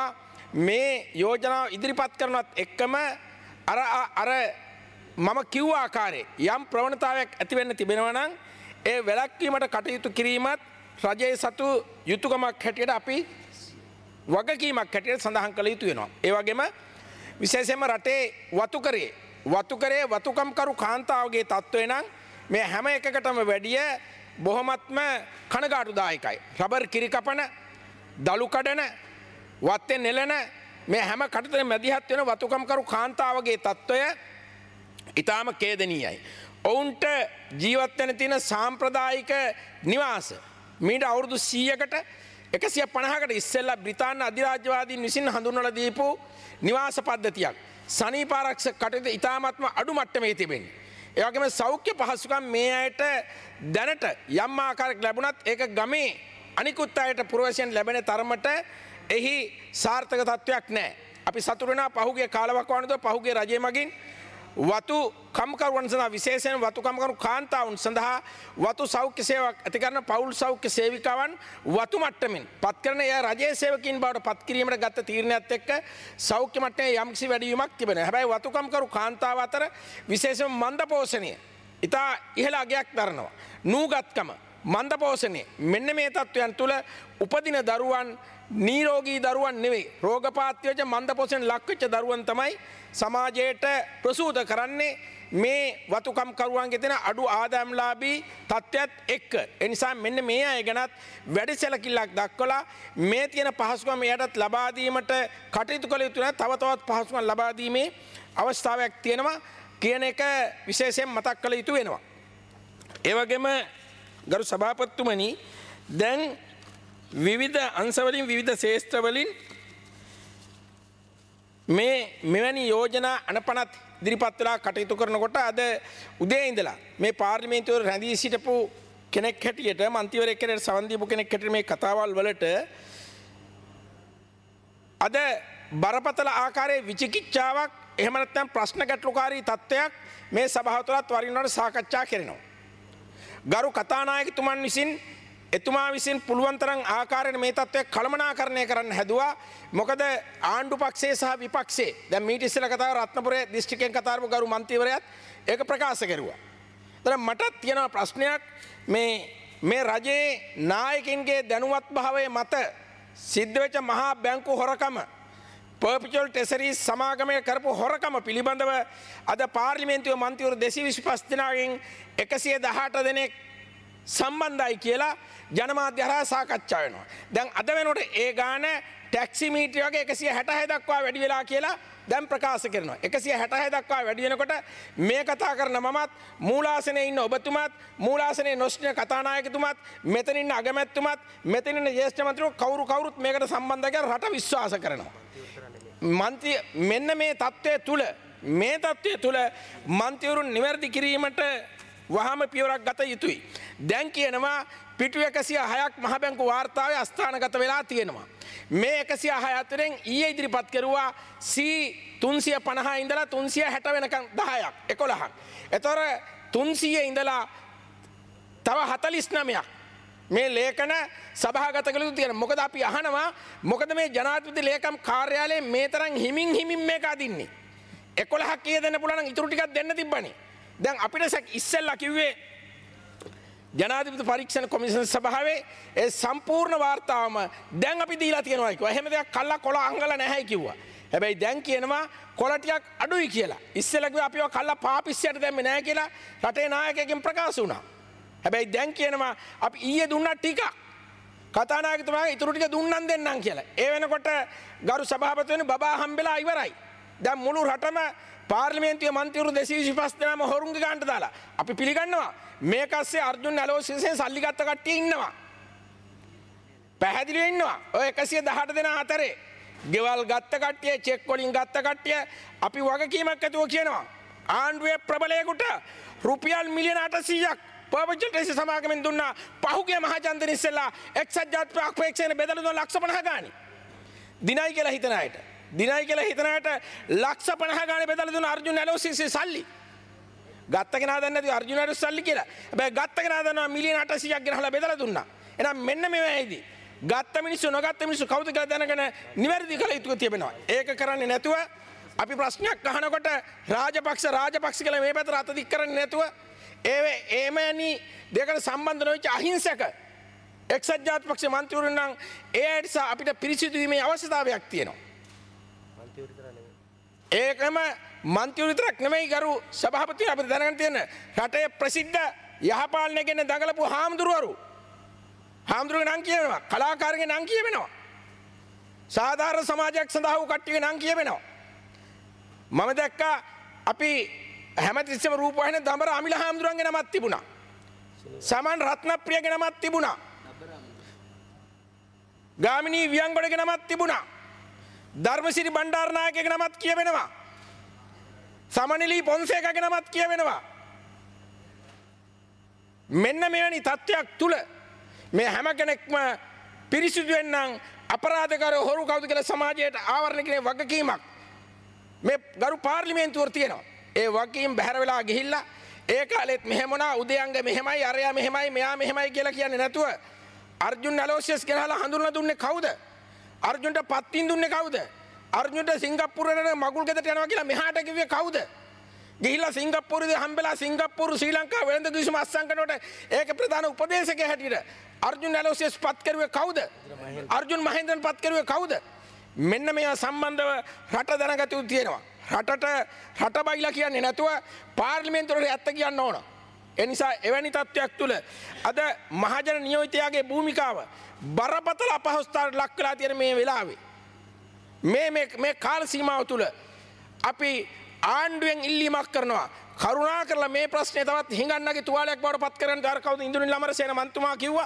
මේ යෝජනාව ඉදිරිපත් කරනවත් එක්කම අර අර මම කිව්ව ආකාරයේ යම් ප්‍රවණතාවයක් ඇති වෙන්න තිබෙනවා නම් ඒ වැළැක්වීමට කටයුතු කිරීමත් රජයේ සතු යුතුයකමක් හැටියට අපි වගකීමක් හැටියට සඳහන් කළ යුතු වෙනවා. ඒ වගේම විශේෂයෙන්ම රටේ වතුකරේ වතුකරේ වතුකම්කරු කාන්තාවගේ තත්ත්වය නම් මේ හැම එකකටම වැඩිය බොහොමත්ම කනගාටුදායකයි. රබර් කිරි කපන, දලු කඩන, වත්තේ නෙලන මේ හැම කටතේ මැදිහත් වෙන වතුකම්කරු කාන්තාවගේ තත්ත්වය ඊටාම ඛේදනීයයි. ඔවුන්ට ජීවත් වෙන්න තියෙන සාම්ප්‍රදායික නිවාස මීට අවුරුදු සීයකට එකසිය පනහකට ඉස්සෙල්ලා බ්‍රිතාන්‍ය අධිරාජ්‍යවාදීන් විසින් හඳුන්වලා දීපු නිවාස පද්ධතියක්. සනීප ආරක්ෂක කටයුතු ඊටාමත්ම අඩු මට්ටමේ තිබෙන්නේ. ඒ වගේම සෞඛ්‍ය පහසුකම් මේ අයට දැනට යම් ආකාරයක ලැබුණත් ඒක ගමේ අනිකුත් අයට පුරවැසියන් ලැබෙන තරමට එහි සාර්ථක තත්වයක් නැහැ. අපි සතුටු වෙනා පහුගිය කාලවකවානුව පහුගිය රජය මගින් වතු කම්කරුවන් සඳහා විශේෂයෙන් වතු කම්කරු කාන්තාවන් සඳහා වතු සෞඛ්‍ය සේවාවක් ඇති කරන පවුල් සෞඛ්‍ය සේවිකාවන් වතු මට්ටමින් පත් කරන එය රජයේ සේවකීන් බවට පත් කිරීමට ගත්ත තීරණයත් එක්ක සෞඛ්‍ය මට්ටමේ යම්කිසි වැඩිවීමක් තිබෙනවා. හැබැයි වතු කම්කරු කාන්තාව අතර විශේෂයෙන් මන්ද පෝෂණය ඉතා ඉහළ අගයක් දරනවා. නූගත්කම මන්ද පෝෂණය මෙන්න මේ තත්වයන් තුළ උපදින දරුවන් නීරෝගී දරුවන් නෙවෙයි රෝගපාත්‍ය වෙච්ච මන්ද පෝෂණයෙන් ලක් වෙච්ච දරුවන් තමයි සමාජයට ප්‍රසූත කරන්නේ මේ වතුකම් කරුවන්ගේ තියෙන අඩු ආදායම්ලාභී තත්ත්වයක් එක්ක. ඒ නිසා මෙන්න මේ අය ගැනත් වැඩි සැලකිල්ලක් දක්වලා මේ තියෙන පහසුකම් එයටත් ලබා දීමට කටයුතු කළ යුතු නැහැ. තව තවත් පහසුකම් ලබා දීමේ අවස්ථාවක් තියෙනවා කියන එක විශේෂයෙන් මතක් කළ යුතු වෙනවා. ඒ වගේම ගරු සභාපතිතුමනි දැන් විවිධ අංශවලින් විවිධ ශේෂ්ත්‍රවලින් මේ මෙවැනි යෝජනා අනපනත් ඉදිරිපත් වෙලා කටයුතු කරනකොට අද උදේ ඉඳලා මේ පාර්ලිමේන්තුවේ රැඳී සිටපු කෙනෙක් හැටියට මන්ත්‍රීවරයෙක් හැටියට සවන් දීපු කෙනෙක් හැටියට මේ කතාවල් වලට අද බරපතල ආකාරයේ විචිකිච්ඡාවක් එහෙම නැත්නම් ප්‍රශ්න ගැටලුකාරී තත්ත්වයක් මේ සභාව තුළත් වරින් වර සාකච්ඡා කරනවා. ගරු කතානායකතුමන් විසින් එතුමා විසින් පුළුවන් තරම් ආකාරයෙන් මේ තත්ත්වය කළමනාකරණය කරන්න හැදුවා. මොකද ආණ්ඩු පක්ෂයේ සහ විපක්ෂයේ දැන් මීට ඉස්සෙල්ලා කතාව රත්නපුරේ දිස්ත්‍රික්කයෙන් කතා කරපු ගරු මන්ත්‍රීවරයාත් ඒක ප්‍රකාශ කරුවා. දැන් මට තියෙන ප්‍රශ්නයක් මේ මේ රජයේ නායකින්ගේ දැනුවත් භාවයේ මත සිද්ධ වෙච්ච මහා බැංකු හොරකම පර්පිචුවල් ටෙසරිස් සමාගමේ කරපු හොරකම පිළිබඳව අද පාර්ලිමේන්තුවේ මන්ත්‍රීවරු දෙසිය විසිපස් දෙනාගෙන් එකසිය දහඅට දෙනෙක් සම්බන්ධයි කියලා ජනමාධ්‍ය හරහා සාකච්ඡා වෙනවා. දැන් අද වෙනකොට ඒ ගාන ටැක්සි මීටර වගේ එකසිය හැටහය දක්වා වැඩි වෙලා කියලා දැන් ප්‍රකාශ කරනවා. එකසිය හැටහය දක්වා වැඩි වෙනකොට මේ කතා කරන මමත් මූලාසනයේ ඉන්න ඔබතුමාත් මූලාසනයේ නොස්ටින කතානායකතුමාත් මෙතන ඉන්න අගමැතිතුමාත් මෙතන ඉන්න ජ්‍යෙෂ්ඨ මන්ත්‍රීවරු කවුරු කවුරුත් මේකට සම්බන්ධ කියලා රට විශ්වාස කරනවා. මන්ත්‍රී මෙන්න මේ තත්ත්වය තුල මේ තත්ත්වය තුල මන්ත්‍රීවරුන් නිවැරදි කිරීමට වහම පියවරක් ගත යුතුයි. දැන් කියනවා පිටු එකසිය හයක් මහ බැංකු වාර්තාවේ අස්ථානගත වෙලා තියෙනවා. මේ එකසිය හය අතරින් ඊයේ ඉදිරිපත් කරුවා සී තුන්සිය පනහ ඉඳලා තුන්සිය හැට වෙනකන් දහයක් එකොළහක්. ඒතර තුන්සිය ඉඳලා තව හතළිස් නවයක් මේ ලේඛන සභාගත කළ යුතු තියෙනවා. මොකද අපි අහනවා මොකද මේ ජනාධිපති ලේකම් කාර්යාලයේ මේ තරම් හිමින් හිමින් මේක අදින්නේ. එකොළහක් කීය දෙන්න පුළුවන් නම් ඉතුරු ටිකක් දෙන්න තිබ්බනේ. දැන් අපිට ඉස්සෙල්ලා කිව්වේ ජනාධිපති පරීක්ෂණ කොමිෂන් සභාවේ ඒ සම්පූර්ණ වාර්තාවම දැන් අපි දීලා තියෙනවා කිව්වා. එහෙම දෙයක් කල්ලා කොළ අංගල නැහැ කිව්වා. හැබැයි දැන් කියනවා කොළ ටිකක් අඩුයි කියලා. ඉස්සෙල්ලා කිව්වා අපිව කල්ලා පාපිස්සයට දැම්මේ නැහැ කියලා රටේ නායකයෙක්ගෙන් ප්‍රකාශ වුණා. හැබැයි දැන් කියනවා අපි ඊයේ දුන්නා ටික. කතානායකතුමාගේ ඉතුරු ටික දුන්නම් දෙන්නම් කියලා. ඒ වෙනකොට ගරු සභාපතිවරණි බබා හම්බෙලා ඉවරයි. දැන් මුළු රටම පාර්ලිමේන්තුවේ මන්ත්‍රීවරු දෙසිය විසිපස් දෙනාම හොරුන්ගේ ගානට දාලා අපි පිළිගන්නවා මේක ඇස්සේ අර්ජුන් ඇලෝසියෙන් සල්ලි ගත්ත කට්ටිය ඉන්නවා. පැහැදිලිව ඉන්නවා. ඔය එකසිය දහඅට දෙනා අතරේ ගෙවල් ගත්ත කට්ටිය, චෙක් වලින් ගත්ත කට්ටිය අපි වගකීමක් ඇතුව කියනවා. ආණ්ඩුවේ ප්‍රබලයෙකුට රුපියල් මිලියන අටසීයක් පර්පචුවල් ටෙසරිස් සමාගමෙන් දුන්නා. පහුගිය මහජනතන ඉස්සෙල්ලා එක්සත් ජාතික අපේක්ෂාවෙන් බෙදලා දුන්නා ලක්ෂ පනහ ගාණි. දිනයි කියලා හිතන අයට දිනයි කියලා හිතන අයට ලක්ෂ පනහ ගාණි බෙදලා දුන්න අර්ජුන් ඇලෝසියේ සල්ලි. ගත්ත කෙනා දන්නේ නැති අර්ජුන් ඇලෝස් සල්ලි කියලා. හැබැයි ගත්ත කෙනා දන්නවා මිලියන අටසීයක් ගෙනහලා බෙදලා දුන්නා. එහෙනම් මෙන්න මෙවැයිදී ගත්ත මිනිස්සු නොගත්ත මිනිස්සු කවුද කියලා දැනගෙන නිවැරදි කළ යුතු තිබෙනවා. ඒක කරන්නේ නැතුව අපි ප්‍රශ්නයක් අහනකොට රාජපක්ෂ රාජපක්ෂ කියලා මේ පැත්තට අත දික් කරන්නේ නැතුව ඒ ඒමනි දෙකට සම්බන්ධ නොවෙච්ච අහිංසක එක්සත් ජාතික පක්ෂ මන්ත්‍රීවරුන් නම් ඒ නිසා අපිට පිරිසිදු වීමේ අවශ්‍යතාවයක් තියෙනවා. ඒකම මන්ත්‍රීවරු විතරක් නෙමෙයි ගරු සභාපතිතුමා අපිට දැනගන්න තියෙන රටේ ප්‍රසිද්ධ යහපාලනය ගැන දඟලපු හාමුදුරුවරු හාමුදුරුවෝ නම් කියවෙනවා කලාකාරගේ නම් කියවෙනවා සාධාරණ සමාජයක් සඳහා වූ කට්ටියගේ නම් කියවෙනවා. මම දැක්කා අපි හැමතිස්සෙම රූපවාහිනියේ දඹර අමිල හාමුදුරුවන්ගේ නමක් තිබුණා. සමන් රත්නප්‍රියගේ නමක් තිබුණා. ගාමිණී වියංගොඩගේ නමක් තිබුණා. ධර්මසිරි බණ්ඩාරනායකගේ නමක් කියවෙනවා. සමනලී පොන්සේකගේ නමක් කියවෙනවා. මෙන්න මෙවැනි තත්ත්වයක් තුල මේ හැම කෙනෙක්ම පිරිසිදු වෙන්නම් අපරාධකාර හොරු කවුද කියලා සමාජයට ආවරණය කිරීමේ වගකීමක් මේ ගරු පාර්ලිමේන්තුවර තියෙනවා. ඒ වගකීම් බැහැර වෙලා ගිහිල්ලා ඒ කාලෙත් මෙහෙම වුණා උදයන්ග මෙහෙමයි අරයා මෙහෙමයි මෙයා මෙහෙමයි කියලා කියන්නේ නැතුව අර්ජුන් ඇලෝසියස් ගෙනහලා හඳුන්වලා දුන්නේ කවුද? අර්ජුන්ට පත්තින් දුන්නේ කවුද? අර්ජුන්ට සිංගප්පූරුවට මගුල් ගෙදරට යනවා කියලා මෙහාට කිව්වේ කවුද? ගිහිල්ලා සිංගප්පූරුවේ හම්බෙලා සිංගප්පූරු ශ්‍රී ලංකාව වෙළඳ කිවිසුම අත්සන් ඒක ප්‍රධාන උපදේශකයා හැටියට අර්ජුන් ඇලෝසියස් පත් කරුවේ කවුද? අර්ජුන් මහේන්ද්‍රන් පත් කරුවේ කවුද? මෙන්න මේවා සම්බන්ධව රට දැනගත යුතු තියෙනවා. රටට රට බයිලා කියන්නේ නැතුව පාර්ලිමේන්තුවේ ඇත්ත කියන්න ඕන. ඒ නිසා එවැනි තත්ත්වයක් තුල අද මහජන නියෝජිතයාගේ භූමිකාව බරපතල අපහසුතාවට ලක් වෙලා තියෙන මේ වෙලාවේ මේ මේ මේ කාල සීමාව තුල අපි ආණ්ඩුවෙන් ඉල්ලීමක් කරනවා කරුණා කරලා මේ ප්‍රශ්නේ තවත් හිඟන්නගේ තුවාලයක් බවට පත් කරන්න දාර කවුද ඉන්දුනිල් අමරසේන මන්තුමා කිව්වා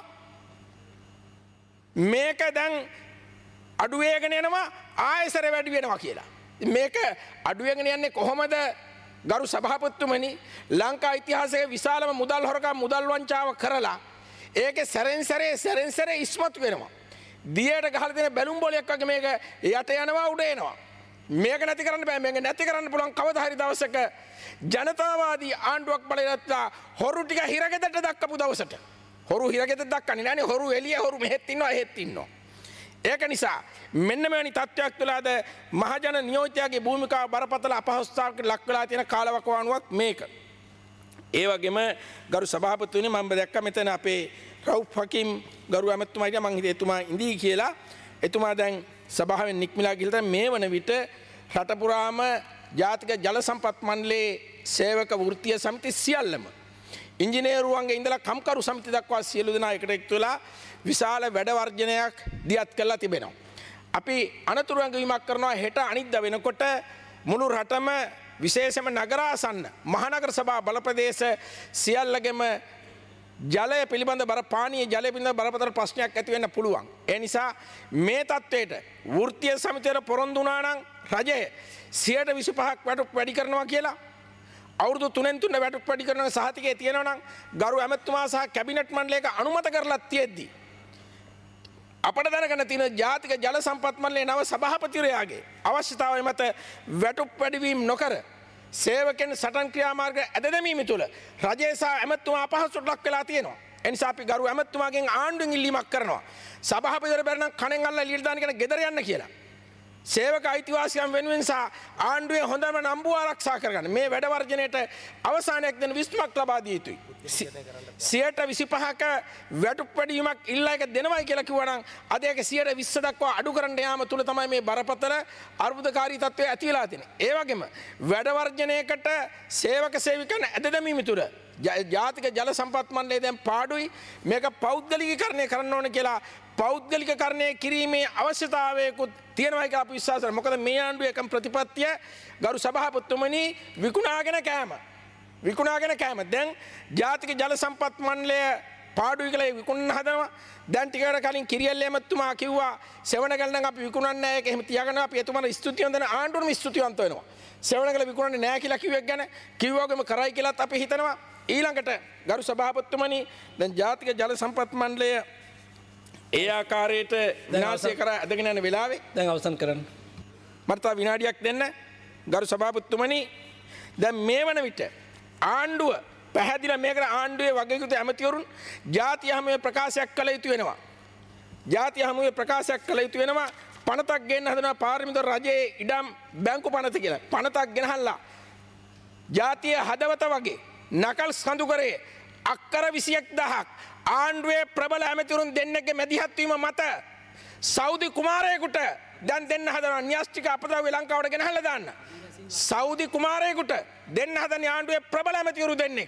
මේක දැන් අඩු වේගන යනවා ආයසර වැඩි වෙනවා කියලා. මේක අඩු වෙගෙන යන්නේ කොහොමද ගරු සභාපතිතුමනි ලංකා ඉතිහාසයේ විශාලම මුදල් හොරකම් මුදල් වංචාව කරලා ඒකේ සැරෙන් සැරේ සැරෙන් සැරේ ඉස්මතු වෙනවා. දියට ගහලා දෙන බැලුම් බෝලයක් වගේ මේක යට යනවා උඩ එනවා. මේක නැති කරන්න බෑ. මේක නැති කරන්න පුළුවන් කවදා හරි දවසක ජනතාවාදී ආණ්ඩුවක් බලයත්ලා හොරු ටික හිරගෙදරට දක්කපු දවසට. හොරු හිරගෙදරට දක්කන්නේ නැහනේ. හොරු එළිය හොරු මෙහෙත් ඉන්නවා එහෙත් ඉන්නවා. ඒක නිසා මෙන්න මෙවැනි තත්ත්වයක් තුළ අද මහජන නියෝජිතයාගේ භූමිකාව බරපතල අපහසුතාවකට ලක් වෙලා තියෙන කාලවකවානුවක් මේක. ඒ වගේම ගරු සභාපතිතුමනි මම දැක්කා මෙතන අපේ රවුෆ් හකීම් ගරු ඇමතුමා ඉතින් මං හිතේ එතුමා ඉඳී කියලා. එතුමා දැන් සභාවෙන් නික්මිලා ගිහලා මේ වන විට රට පුරාම ජාතික ජල සම්පත් මණ්ඩලයේ සේවක වෘත්තීය සමිති සියල්ලම ඉංජිනේරුවන්ගේ ඉඳලා කම්කරු සමිති දක්වා සියලු දෙනා එකට එකතු වෙලා විශාල වැඩ වර්ජනයක් දියත් කළා තිබෙනවා. අපි අනතුරු ඇඟවීමක් කරනවා හෙට අනිද්දා වෙනකොට මුළු රටම විශේෂම නගරාසන්න මහනගර සභා බලප්‍රදේශ සියල්ලගෙම ජලය පිළිබඳ බර පානීය ජලය පිළිබඳ බරපතල ප්‍රශ්නයක් ඇති වෙන්න පුළුවන්. ඒ නිසා මේ තත්ත්වයට වෘත්තීය සමිතියට පොරොන්දු වුණා නම් රජය සියයට විසිපහක් වැටුප් වැඩි කරනවා කියලා අවුරුදු තුනෙන් තුන වැටුප් වැඩි කරන සහතිකයේ තියෙනවා නම් ගරු ඇමතුමා සහ කැබිනට් මණ්ඩලයක අනුමත කරලා තියෙද්දි අපට දැනගන්න තියෙන ජාතික ජල සම්පත් මණ්ඩලයේ නව සභාපතිවරයාගේ අවශ්‍යතාවය මත වැටුප් වැඩිවීම නොකර සේවකයන් සටන් ක්‍රියාමාර්ග ඇද දැමීම තුළ රජය සහ ඇමතුමා අපහසුතාවට ලක් වෙලා තියෙනවා. ඒ නිසා අපි ගරු ඇමතුමාගෙන් ආණ්ඩුවෙන් ඉල්ලීමක් කරනවා. සභාපතිවරයා බැරි නම් කණෙන් අල්ලලා එළියට දාන්න කියන ගෙදර යන්න කියලා. සේවක අයිතිවාසිකම් වෙනුවෙන් සහ ආණ්ඩුවේ හොඳම නම්බුව ආරක්ෂා කරගන්න මේ වැඩ වර්ජනයේට අවසානයක් දෙන විසඳුමක් ලබා දිය යුතුයි. සියයට විසිපහක වැටුප් වැඩිවීමක් ඉල්ලා එක දෙනවයි කියලා කිව්වනම් අද ඒක සියයට විස්ස දක්වා අඩු කරන්න යාම තුල තමයි මේ බරපතල අර්බුදකාරී තත්ත්වය ඇති වෙලා තියෙන්නේ. ඒ වගේම වැඩ වර්ජනයකට සේවක සේවිකයන් ඇද දැමීම තුල ජාතික ජල සම්පත් මණ්ඩලය දැන් පාඩුයි මේක පෞද්ගලිකීකරණය කරන්න ඕන කියලා පෞද්ගලිකකරණය කිරීමේ අවශ්‍යතාවයකුත් තියෙනවා කියලා අපි විශ්වාස කරනවා. මොකද මේ ආණ්ඩුවේ එකම ප්‍රතිපත්තිය ගරු සභාපතිතුමනි විකුණාගෙන කෑම. විකුණාගෙන කෑම. දැන් ජාතික ජල සම්පත් මණ්ඩලය පාඩුයි කියලා විකුණන්න හදනවා. දැන් ටිකකට කලින් කිරියල්ල එමතුමා කිව්වා සෙවණගල නම් අපි විකුණන්නේ නැහැ ඒක එහෙම තියාගෙන අපි එතුමාට ස්තුතිවන්ත දෙන ආණ්ඩුවටම ස්තුතිවන්ත වෙනවා. සෙවණගල විකුණන්නේ නැහැ කියලා කිව්වෙක් ගැන කිව්වගේම කරයි කියලාත් අපි හිතනවා. ඊළඟට ගරු සභාපතිතුමනි දැන් ජාතික ජල සම්පත් මණ්ඩලය ඒ ආකාරයට විනාශය කර ඇදගෙන යන වෙලාවේ දැන් අවසන් කරන්න. මට තව විනාඩියක් දෙන්න ගරු සභාපතිතුමනි දැන් මේ වන විට ආණ්ඩුව පැහැදිලිව මේකට ආණ්ඩුවේ වගකීතු ඇමතිවරුන් ජාතිය හැම ප්‍රකාශයක් කළ යුතු වෙනවා. ජාතිය හමුවේ ප්‍රකාශයක් කළ යුතු වෙනවා. පනතක් ගෙන්න හදනවා පාර්ලිමේන්තුව රජයේ ඉඩම් බැංකු පනත කියලා. පනතක් ගෙනහල්ලා ජාතිය හදවත වගේ නකල් සඳු කරේ අක්කර විසියක් දහක් ආණ්ඩුවේ ප්‍රබල ඇමතිවරුන් දෙන්නෙක්ගේ මැදිහත් වීම මත සෞදි කුමාරයෙකුට දැන් දෙන්න හදනවා න්‍යෂ්ටික අපද්‍රව්‍ය ලංකාවට ගෙනහල්ලා දාන්න. සෞදි කුමාරයෙකුට දෙන්න හදන ආණ්ඩුවේ ප්‍රබල ඇමතිවරු දෙන්නෙක්.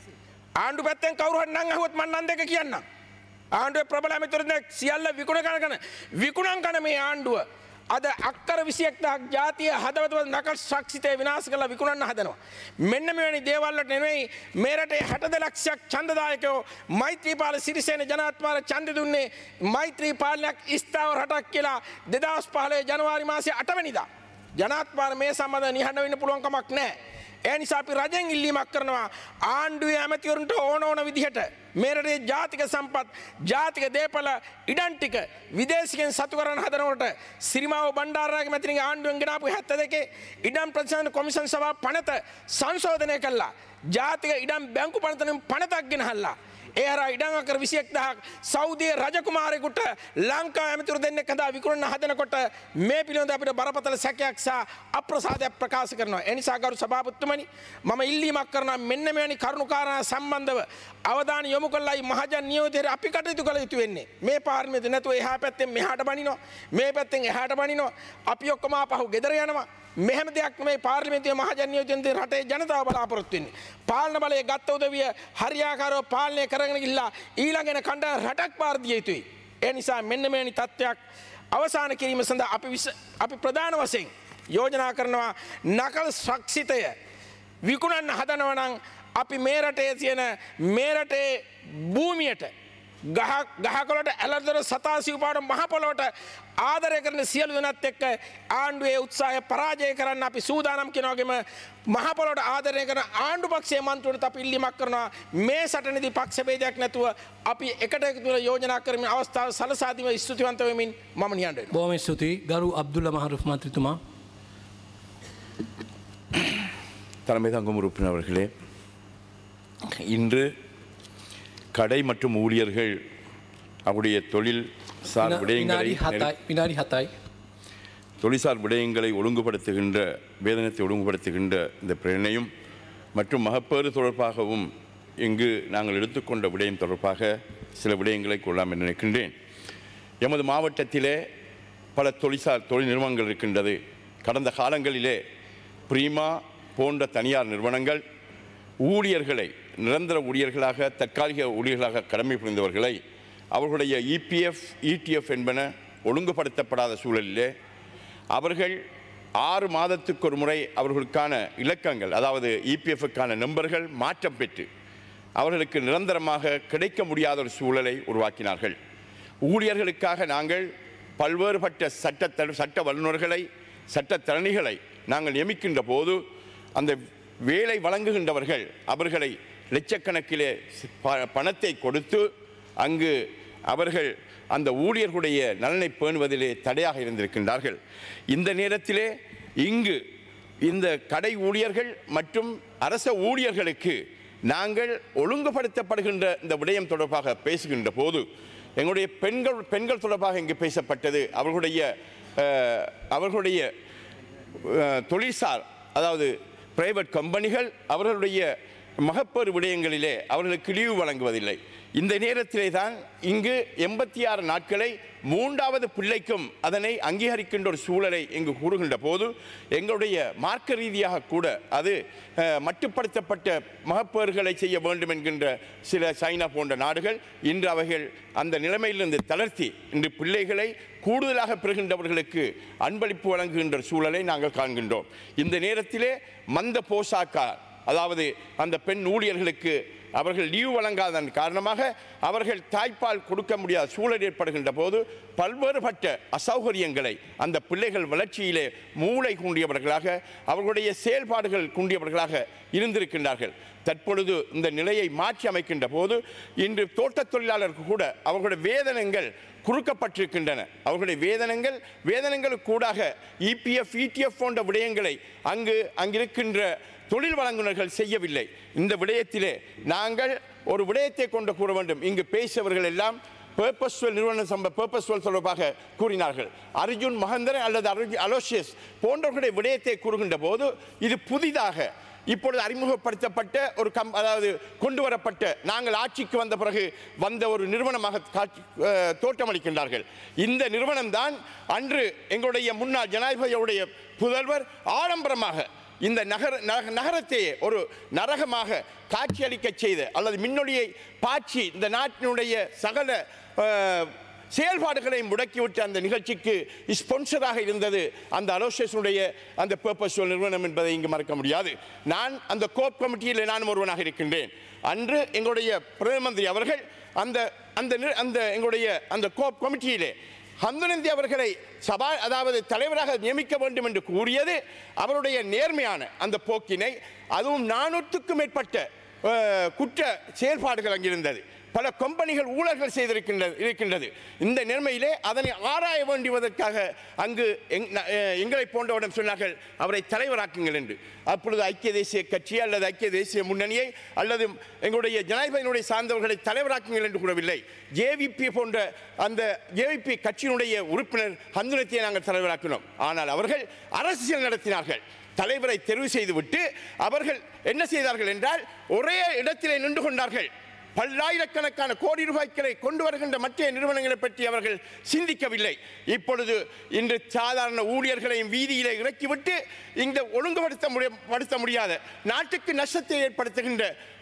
ආණ්ඩු පැත්තෙන් කවුරු හරි නම් අහුවොත් මම නම් දෙක කියන්නම්. ආණ්ඩුවේ ප්‍රබල ඇමතිවරු දෙන්නෙක් සියල්ල විකුණ කන කන විකුණන් කන මේ ආණ්ඩුව අද අක්කර විසියක් දහක් ජාතිය හදවත නකල් ශක්ෂිතය විනාශ කරලා විකුණන්න හදනවා. මෙන්න මෙවැනි දේවල් වලට නෙමෙයි මේ රටේ හැටද ලක්ෂයක් ඡන්දදායකයෝ මෛත්‍රීපාල සිරිසේන ජනාධිපතිතුමාට ඡන්ද දුන්නේ මෛත්‍රී පාලනයක් ස්ථාවර රටක් කියලා දෙදහස් පහළොව ජනවාරි මාසයේ අට වෙනිදා. ජනාධිපතිතුමාට මේ සම්බන්ධව නිහඬ වෙන්න පුළුවන් කමක් නැහැ. ඒ නිසා අපි රජෙන් ඉල්ලීමක් කරනවා ආණ්ඩුවේ ඇමතිවරුන්ට ඕන ඕන විදිහට මේ රටේ ජාතික සම්පත් ජාතික දේපල ඉඩම් ටික විදේශිකයන් සතු කරන හදනකොට සිරිමාව බණ්ඩාරනායක මැතිණිගේ ආණ්ඩුවෙන් ගෙනාපු හැත්තෑ දෙකේ ඉඩම් ප්‍රතිසංස්කරණ කොමිෂන් සභාව පනත සංශෝධනය කළා. ජාතික ඉඩම් බැංකු පනතෙන් පනතක් ගෙනහල්ලා ඒ හරහා ඉඩම් අක්කර විසියක් දහක් සෞදියේ රජකුමාරයෙකුට ලංකාව ඇමතිවරු දෙන්නෙක් හදා විකුණන්න හදනකොට මේ පිළිබඳව අපිට බරපතල සැකයක් සහ අප්‍රසාදයක් ප්‍රකාශ කරනවා. ඒ නිසා ගරු සභාපතිතුමනි මම ඉල්ලීමක් කරනවා මෙන්න මෙවැනි කරුණු කාරණා සම්බන්ධව අවධානය යොමු කළායි මහජන නියෝජිතයෝ අපි කටයුතු කළ යුතු වෙන්නේ. මේ පාර්ලිමේන්තුව නැතුව එහා පැත්තෙන් මෙහාට බනිනවා මේ පැත්තෙන් එහාට බනිනවා අපි ඔක්කොම ආපහු ගෙදර යනවා. මෙහෙම දෙයක් නෙමෙයි පාර්ලිමේන්තුවේ මහජන නියෝජිතයන් රටේ ජනතාව බලාපොරොත්තු වෙන්නේ. පාලන බලය ගත්ත උදවිය හරියාකාරව පාලනය කරගෙන ගිහිල්ලා ඊළඟ එන කණ්ඩායම රටක් පාර දිය යුතුයි. ඒ නිසා මෙන්න මෙවැනි තත්ත්වයක් අවසන් කිරීම සඳහා අපි අපි ප්‍රධාන වශයෙන් යෝජනා කරනවා නකල් ශක්ෂිතය විකුණන්න හදනවා නම් අපි මේ රටේ තියෙන මේ රටේ භූමියට ගහ ගහකොළට ඇලදොර සතාසි උපාට මහ පොළොවට ආදරය කරන සියලු දෙනාත් එක්ක ආණ්ඩුවේ උත්සාහය පරාජය කරන්න අපි සූදානම් කියන වගේම මහ පොළොවට ආදරය කරන ආණ්ඩු පක්ෂයේ මන්ත්‍රීවරුන්ට අපි ඉල්ලීමක් කරනවා මේ සටනේදී පක්ෂ ભેදයක් නැතුව අපි එකට එකතු වෙලා යෝජනා කරමින් අවස්ථාව සලසා දීම ස්තුතිවන්ත වෙමින් මම නිහඬ වෙනවා. බොහොම ස්තුතියි ගරු අබ්දුල්ලා මහරුෆ් මන්ත්‍රීතුමා. தலைமை தங்கும் உறுப்பினர் அவர்களே, இன்று கடை மற்றும் ஊழியர்கள் அவருடைய தொழில் சார் விடயங்களை வினாடி ஹத்தாய் தொழிற்சார் விடயங்களை ஒழுங்குபடுத்துகின்ற வேதனத்தை ஒழுங்குபடுத்துகின்ற இந்த பிரேரணையும் மற்றும் மகப்பேறு தொடர்பாகவும் இங்கு நாங்கள் எடுத்துக்கொண்ட விடயம் தொடர்பாக சில விடயங்களை கொள்ளலாம் என்று நினைக்கின்றேன். எமது மாவட்டத்திலே பல தொழிற்சார் தொழில் நிறுவனங்கள் இருக்கின்றது. கடந்த காலங்களிலே பிரீமா போன்ற தனியார் நிறுவனங்கள் ஊழியர்களை நிரந்தர ஊழியர்களாக தற்காலிக ஊழியர்களாக கடமை புரிந்தவர்களை அவர்களுடைய இபிஎஃப் இடிஎஃப் என்பன ஒழுங்குபடுத்தப்படாத சூழலிலே அவர்கள் ஆறு மாதத்துக்கு ஒரு முறை அவர்களுக்கான இலக்கங்கள் அதாவது இபிஎஃப்க்கான நம்பர்கள் மாற்றம் பெற்று அவர்களுக்கு நிரந்தரமாக கிடைக்க முடியாத ஒரு சூழலை உருவாக்கினார்கள். ஊழியர்களுக்காக நாங்கள் பல்வேறுபட்ட சட்ட சட்ட வல்லுநர்களை சட்டத்தரணிகளை நாங்கள் நியமிக்கின்ற போது அந்த வேலை வழங்குகின்றவர்கள் அவர்களை லட்சக்கணக்கிலே பணத்தை கொடுத்து அங்கு அவர்கள் அந்த ஊழியர்களுடைய நலனை பேணுவதிலே தடையாக இருந்திருக்கின்றார்கள். இந்த நேரத்திலே இங்கு இந்த கடை ஊழியர்கள் மற்றும் அரச ஊழியர்களுக்கு நாங்கள் ஒழுங்குபடுத்தப்படுகின்ற இந்த விடயம் தொடர்பாக பேசுகின்ற போது எங்களுடைய பெண்கள் பெண்கள் தொடர்பாக இங்கு பேசப்பட்டது. அவர்களுடைய அவர்களுடைய தொழிற்சார் அதாவது பிரைவேட் கம்பெனிகள் அவர்களுடைய மகப்பேறு விடயங்களிலே அவர்களுக்கு லீவு வழங்குவதில்லை. இந்த நேரத்திலே தான் இங்கு எண்பத்தி ஆறு நாட்களை மூன்றாவது பிள்ளைக்கும் அதனை அங்கீகரிக்கின்ற ஒரு சூழலை இங்கு கூறுகின்ற போது எங்களுடைய மார்க்க ரீதியாக கூட அது மட்டுப்படுத்தப்பட்ட மகப்பேறுகளை செய்ய வேண்டும் என்கின்ற சில சைனா போன்ற நாடுகள் இன்று அவைகள் அந்த நிலைமையிலிருந்து தளர்த்தி இன்று பிள்ளைகளை கூடுதலாக பெறுகின்றவர்களுக்கு அன்பளிப்பு வழங்குகின்ற சூழலை நாங்கள் காண்கின்றோம். இந்த நேரத்திலே மந்த போசாக்கா அதாவது அந்த பெண் ஊழியர்களுக்கு அவர்கள் லீவு வழங்காதன் காரணமாக அவர்கள் தாய்ப்பால் கொடுக்க முடியாத சூழல் ஏற்படுகின்ற போது பல்வேறுபட்ட அசௌகரியங்களை அந்த பிள்ளைகள் வளர்ச்சியிலே மூளை கூண்டியவர்களாக அவர்களுடைய செயல்பாடுகள் கூண்டியவர்களாக இருந்திருக்கின்றார்கள். தற்பொழுது இந்த நிலையை மாற்றி அமைக்கின்ற போது இன்று தோட்டத் தொழிலாளருக்கு கூட அவர்களுடைய வேதனங்கள் குறுக்கப்பட்டிருக்கின்றன. அவர்களுடைய வேதனங்கள் வேதனங்களுக்கு கூடாக இபிஎஃப் இடிஎஃப் போன்ற விடயங்களை அங்கு அங்கிருக்கின்ற தொழில் வழங்குனர்கள் செய்யவில்லை. இந்த விடயத்திலே நாங்கள் ஒரு விடயத்தை கொண்டு கூற வேண்டும். இங்கு பேசியவர்கள் எல்லாம் பர்பஸ்வல் நிறுவனம் சம்ப பர்பஸ்வல் தொடர்பாக கூறினார்கள். அர்ஜுன் மகந்தரன் அல்லது அர்ஜுன் அலோசியஸ் போன்றவர்களுடைய விடயத்தை கூறுகின்ற போது இது புதிதாக இப்பொழுது அறிமுகப்படுத்தப்பட்ட ஒரு கம் அதாவது கொண்டு வரப்பட்ட நாங்கள் ஆட்சிக்கு வந்த பிறகு வந்த ஒரு நிறுவனமாக காட்சி தோற்றமளிக்கின்றார்கள். இந்த நிறுவனம் தான் அன்று எங்களுடைய முன்னாள் ஜனாதிபதியுடைய புதல்வர் ஆடம்பரமாக இந்த நகர நகரத்தையே ஒரு நரகமாக காட்சியளிக்க செய்த அல்லது மின்னொலியை பாய்ச்சி இந்த நாட்டினுடைய சகல செயல்பாடுகளை முடக்கிவிட்டு அந்த நிகழ்ச்சிக்கு ஸ்பான்சராக இருந்தது அந்த அலோசியேஷனுடைய அந்த பர்பஸ்வல் நிறுவனம் என்பதை இங்கு மறக்க முடியாது. நான் அந்த கோப் கமிட்டியில் நானும் ஒருவனாக இருக்கின்றேன். அன்று எங்களுடைய பிரதம மந்திரி அவர்கள் அந்த அந்த அந்த எங்களுடைய அந்த கோப் கமிட்டியிலே ஹந்துனந்தி அவர்களை சபா அதாவது தலைவராக நியமிக்க வேண்டும் என்று கூறியது அவருடைய நேர்மையான அந்த போக்கினை, அதுவும் நானூற்றுக்கும் மேற்பட்ட குற்ற செயல்பாடுகள் அங்கிருந்தது, பல கம்பெனிகள் ஊழல்கள் செய்திருக்கின்றது இருக்கின்றது. இந்த நிலைமையிலே அதனை ஆராய வேண்டுவதற்காக அங்கு எங்களை போன்றவரிடம் சொன்னார்கள் அவரை தலைவராக்குங்கள் என்று. அப்பொழுது ஐக்கிய தேசிய கட்சி அல்லது ஐக்கிய தேசிய முன்னணியை அல்லது எங்களுடைய ஜனாதிபதியினுடைய சார்ந்தவர்களை தலைவராக்குங்கள் என்று கூறவில்லை. ஜேவிபி போன்ற அந்த ஜேவிபி கட்சியினுடைய உறுப்பினர் ஹந்துனத்தியை நாங்கள் தலைவராக்கினோம். ஆனால் அவர்கள் அரசியல் நடத்தினார்கள். தலைவரை தெரிவு செய்துவிட்டு அவர்கள் என்ன செய்தார்கள் என்றால் ஒரே இடத்திலே நின்று கொண்டார்கள். பல்லாயிரக்கணக்கான கோடி ரூபாய்களை கொண்டு வருகின்ற மற்ற நிறுவனங்களை பற்றி அவர்கள் சிந்திக்கவில்லை. இப்பொழுது இன்று சாதாரண ஊழியர்களையும் வீதியிலே இறக்கிவிட்டு இந்த ஒழுங்குபடுத்த முடிய முடியாத நாட்டுக்கு நஷ்டத்தை ஏற்படுத்துகின்ற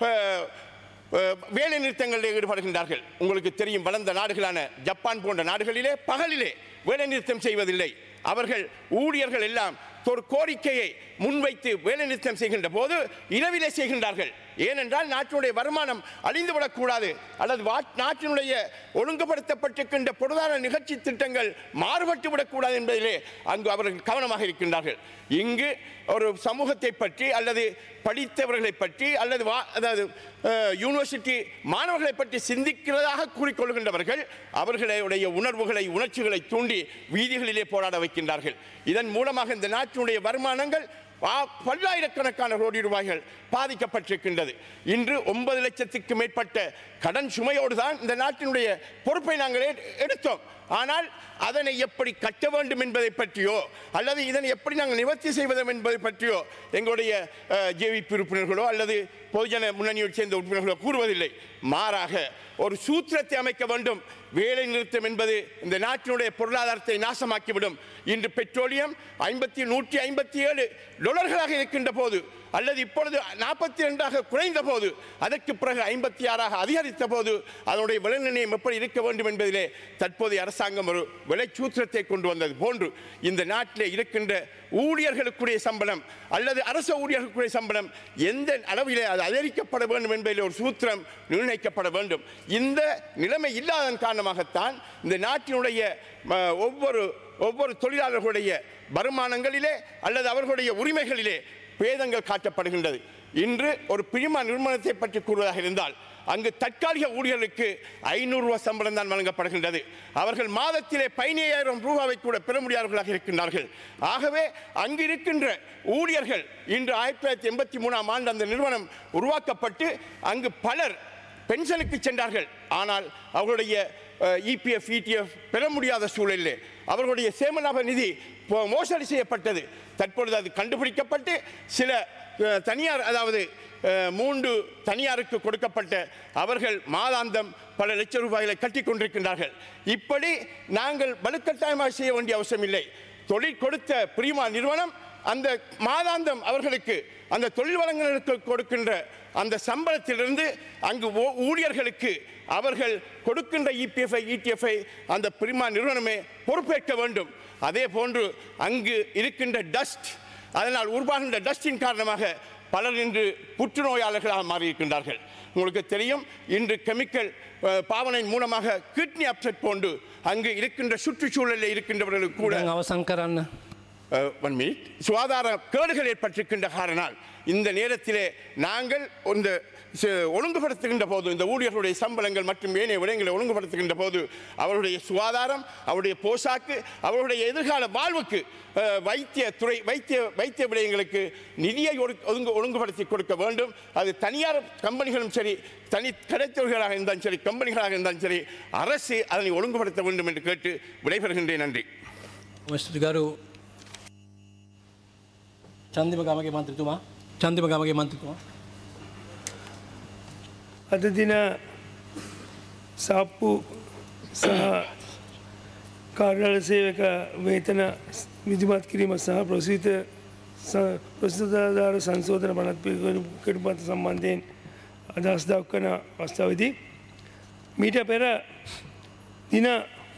வேலை நிறுத்தங்களில் ஈடுபடுகின்றார்கள். உங்களுக்கு தெரியும், வளர்ந்த நாடுகளான ஜப்பான் போன்ற நாடுகளிலே பகலிலே வேலை நிறுத்தம் செய்வதில்லை. அவர்கள் ஊழியர்கள் எல்லாம் ஒரு கோரிக்கையை முன்வைத்து வேலை நிறுத்தம் செய்கின்ற போது இரவிலே செய்கின்றார்கள். ஏனென்றால் நாட்டினுடைய வருமானம் அழிந்துவிடக்கூடாது அல்லது நாட்டினுடைய ஒழுங்குபடுத்தப்பட்டிருக்கின்ற பொருளாதார நிகழ்ச்சி திட்டங்கள் மாறுபட்டு விடக்கூடாது என்பதிலே அங்கு அவர்கள் கவனமாக இருக்கின்றார்கள். இங்கு ஒரு சமூகத்தை பற்றி அல்லது படித்தவர்களை பற்றி அல்லது அதாவது யூனிவர்சிட்டி மாணவர்களை பற்றி சிந்திக்கிறதாக கூறிக்கொள்கின்றவர்கள் அவர்களுடைய உணர்வுகளை உணர்ச்சிகளை தூண்டி வீதிகளிலே போராட வைக்கின்றார்கள். இதன் மூலமாக இந்த நாட்டினுடைய வருமானங்கள் பல்லாயிரக்கணக்கான கோடி ரூபாய்கள் பாதிக்கப்பட்டிருக்கின்றது. இன்று ஒன்பது லட்சத்துக்கு மேற்பட்ட கடன் சுமையோடு தான் இந்த நாட்டினுடைய பொறுப்பை நாங்கள் எடுத்தோம். ஆனால் அதனை எப்படி கட்ட வேண்டும் என்பதை பற்றியோ அல்லது இதனை எப்படி நாங்கள் நிவர்த்தி செய்வது என்பதை பற்றியோ எங்களுடைய ஜேவிபி உறுப்பினர்களோ அல்லது பொதுஜன முன்னணியை சேர்ந்த உறுப்பினர்களோ கூறுவதில்லை. மாறாக ஒரு சூத்திரத்தை அமைக்க வேண்டும். வேலை நிறுத்தம் என்பது இந்த நாட்டினுடைய பொருளாதாரத்தை நாசமாக்கிவிடும். இன்று பெட்ரோலியம் ஐம்பத்தி நூற்றி ஐம்பத்தி ஏழு டாலர்களாக இருக்கின்ற போது அல்லது இப்பொழுது நாற்பத்தி ரெண்டாக குறைந்த போது அதற்கு பிறகு ஐம்பத்தி ஆறாக அதிகரித்த போது அதனுடைய விலை நிர்ணயம் எப்படி இருக்க வேண்டும் என்பதிலே தற்போதைய அரசாங்கம் ஒரு விலை சூத்திரத்தை கொண்டு வந்தது போன்று இந்த நாட்டிலே இருக்கின்ற ஊழியர்களுக்குரிய சம்பளம் அல்லது அரசு ஊழியர்களுக்குரிய சம்பளம் எந்த அளவிலே அது அதிகரிக்கப்பட வேண்டும் என்பதில் ஒரு சூத்திரம் நிர்ணயிக்கப்பட வேண்டும். இந்த நிலைமை இல்லாததன் காரணமாகத்தான் இந்த நாட்டினுடைய ஒவ்வொரு ஒவ்வொரு தொழிலாளர்களுடைய வருமானங்களிலே அல்லது அவர்களுடைய உரிமைகளிலே பேதங்கள் காட்டப்படுகின்றது. இன்று ஒரு பிரிமா நிறுவனத்தை பற்றி கூறுவதாக இருந்தால் அங்கு தற்காலிக ஊழியர்களுக்கு ஐநூறு ரூபாய் சம்பளம் தான் வழங்கப்படுகின்றது. அவர்கள் மாதத்திலே பதினையாயிரம் ரூபாவை கூட பெற முடியாதவர்களாக இருக்கின்றார்கள். ஆகவே அங்கு இருக்கின்ற ஊழியர்கள் இன்று ஆயிரத்தி தொள்ளாயிரத்தி எண்பத்தி மூணாம் ஆண்டு அந்த நிறுவனம் உருவாக்கப்பட்டு அங்கு பலர் பென்ஷனுக்கு சென்றார்கள். ஆனால் அவர்களுடைய இபிஎஃப் இடிஎஃப் பெற முடியாத சூழலிலே அவர்களுடைய சேமலாப நிதி மோசடி செய்யப்பட்டது. தற்பொழுது அது கண்டுபிடிக்கப்பட்டு சில தனியார் அதாவது மூன்று தனியாருக்கு கொடுக்கப்பட்ட அவர்கள் மாதாந்தம் பல லட்சம் ரூபாய்களை கட்டி கொண்டிருக்கின்றார்கள். இப்படி நாங்கள் வலுக்கட்டாயமாக செய்ய வேண்டிய அவசியம் இல்லை. தொழில் கொடுத்த பிரிமா நிறுவனம் அந்த மாதாந்தம் அவர்களுக்கு அந்த தொழில் வழங்குநர்களுக்கு கொடுக்கின்ற அந்த சம்பளத்திலிருந்து அங்கு ஊழியர்களுக்கு அவர்கள் கொடுக்கின்ற இபிஎஃப்ஐ இடிஎஃப்ஐ அந்த பிரிமா நிறுவனமே பொறுப்பேற்க வேண்டும். அதே போன்று அங்கு இருக்கின்ற டஸ்ட் அதனால் உருவாகின்ற டஸ்டின் காரணமாக பலர் இன்று புற்றுநோயாளர்களாக மாறியிருக்கின்றார்கள். உங்களுக்கு தெரியும், இன்று கெமிக்கல் பாவனையின் மூலமாக கிட்னி அப்செட் போன்று அங்கு இருக்கின்ற சுற்றுச்சூழலில் இருக்கின்றவர்களுக்கு கூட அவசங்கரான ஒன் மினிட் சுகாதார கேடுகள் ஏற்பட்டிருக்கின்ற காரணம் இந்த நேரத்திலே நாங்கள் இந்த ச- ஒழுங்குபடுத்துகின்ற போது இந்த ஊழியர்களுடைய சம்பளங்கள் மற்றும் ஏனைய விடயங்களை ஒழுங்குபடுத்துகின்ற போது அவருடைய சுகாதாரம், அவருடைய போஷாக்கு, அவருடைய எதிர்கால வாழ்வுக்கு அஹ், வைத்திய துறை வைத்திய வைத்திய விடயங்களுக்கு நிதியை ஒடு- ஒழுங்கு ஒழுங்குபடுத்தி கொடுக்க வேண்டும். அது தனியார் கம்பெனிகளும் சரி, தனி கடைத்தொழில்களாக இருந்தாலும் சரி, கம்பெனிகளாக இருந்தாலும் சரி, அரசு அதனை ஒழுங்குபடுத்த வேண்டும் என்று கேட்டு விடைபெறுகின்றேன். நன்றி. මිස්ටර් ගරු චන්දිම ගමගේ මන්ත්‍රතුමා චන්දිම ගමගේ මන්ත්‍රතුමා අද දින සාප්පු සහ කාර්යාල සේවක වේතන විධිමත් කිරීම සහ ප්‍රසිද්ධ ප්‍රසිද්ධාධාර සංශෝධන පනත් කෙටුපත් සම්බන්ධයෙන් අදහස් දක්වන අවස්ථාවේදී මීට පෙර දින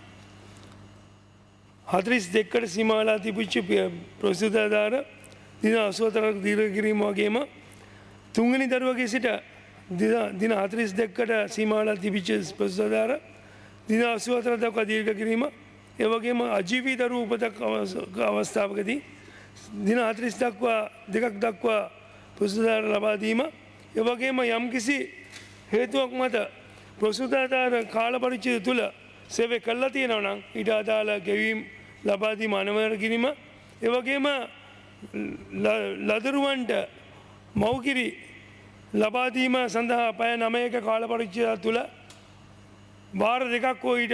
හතලිස් දෙකට සීමාලා තිබිච්ච ප්‍රසිද්ධාධාර දින අසුවතරක් දීර්ඝ කිරීම වගේම තුන්වෙනි දරුවගේ සිට දින හතලිස් දෙකට සීමාලා තිබිච්ච ප්‍රසිද්ධාධාර දින අසුවතර දක්වා දීර්ඝ කිරීම, ඒ වගේම අජීවී දරුවෝ උපතක් අවස්ථාවකදී දින හතලිස් දක්වා දෙකක් දක්වා ප්‍රසිද්ධාධාර ලබා දීම, ඒ වගේම යම්කිසි හේතුවක් මත ප්‍රසිද්ධාධාර කාල පරිච්ඡේදය තුළ සේවය කළා තියෙනවා නම් ඊට අදාළ ගෙවීම් ලබා දීම අනිවාර්ය කිරීම, ඒ වගේම ලදරුවන්ට මව්කිරි ලබා දීම සඳහා පැය නවයක කාල පරිච්ඡේදය තුළ වාර දෙකක් හෝ ඊට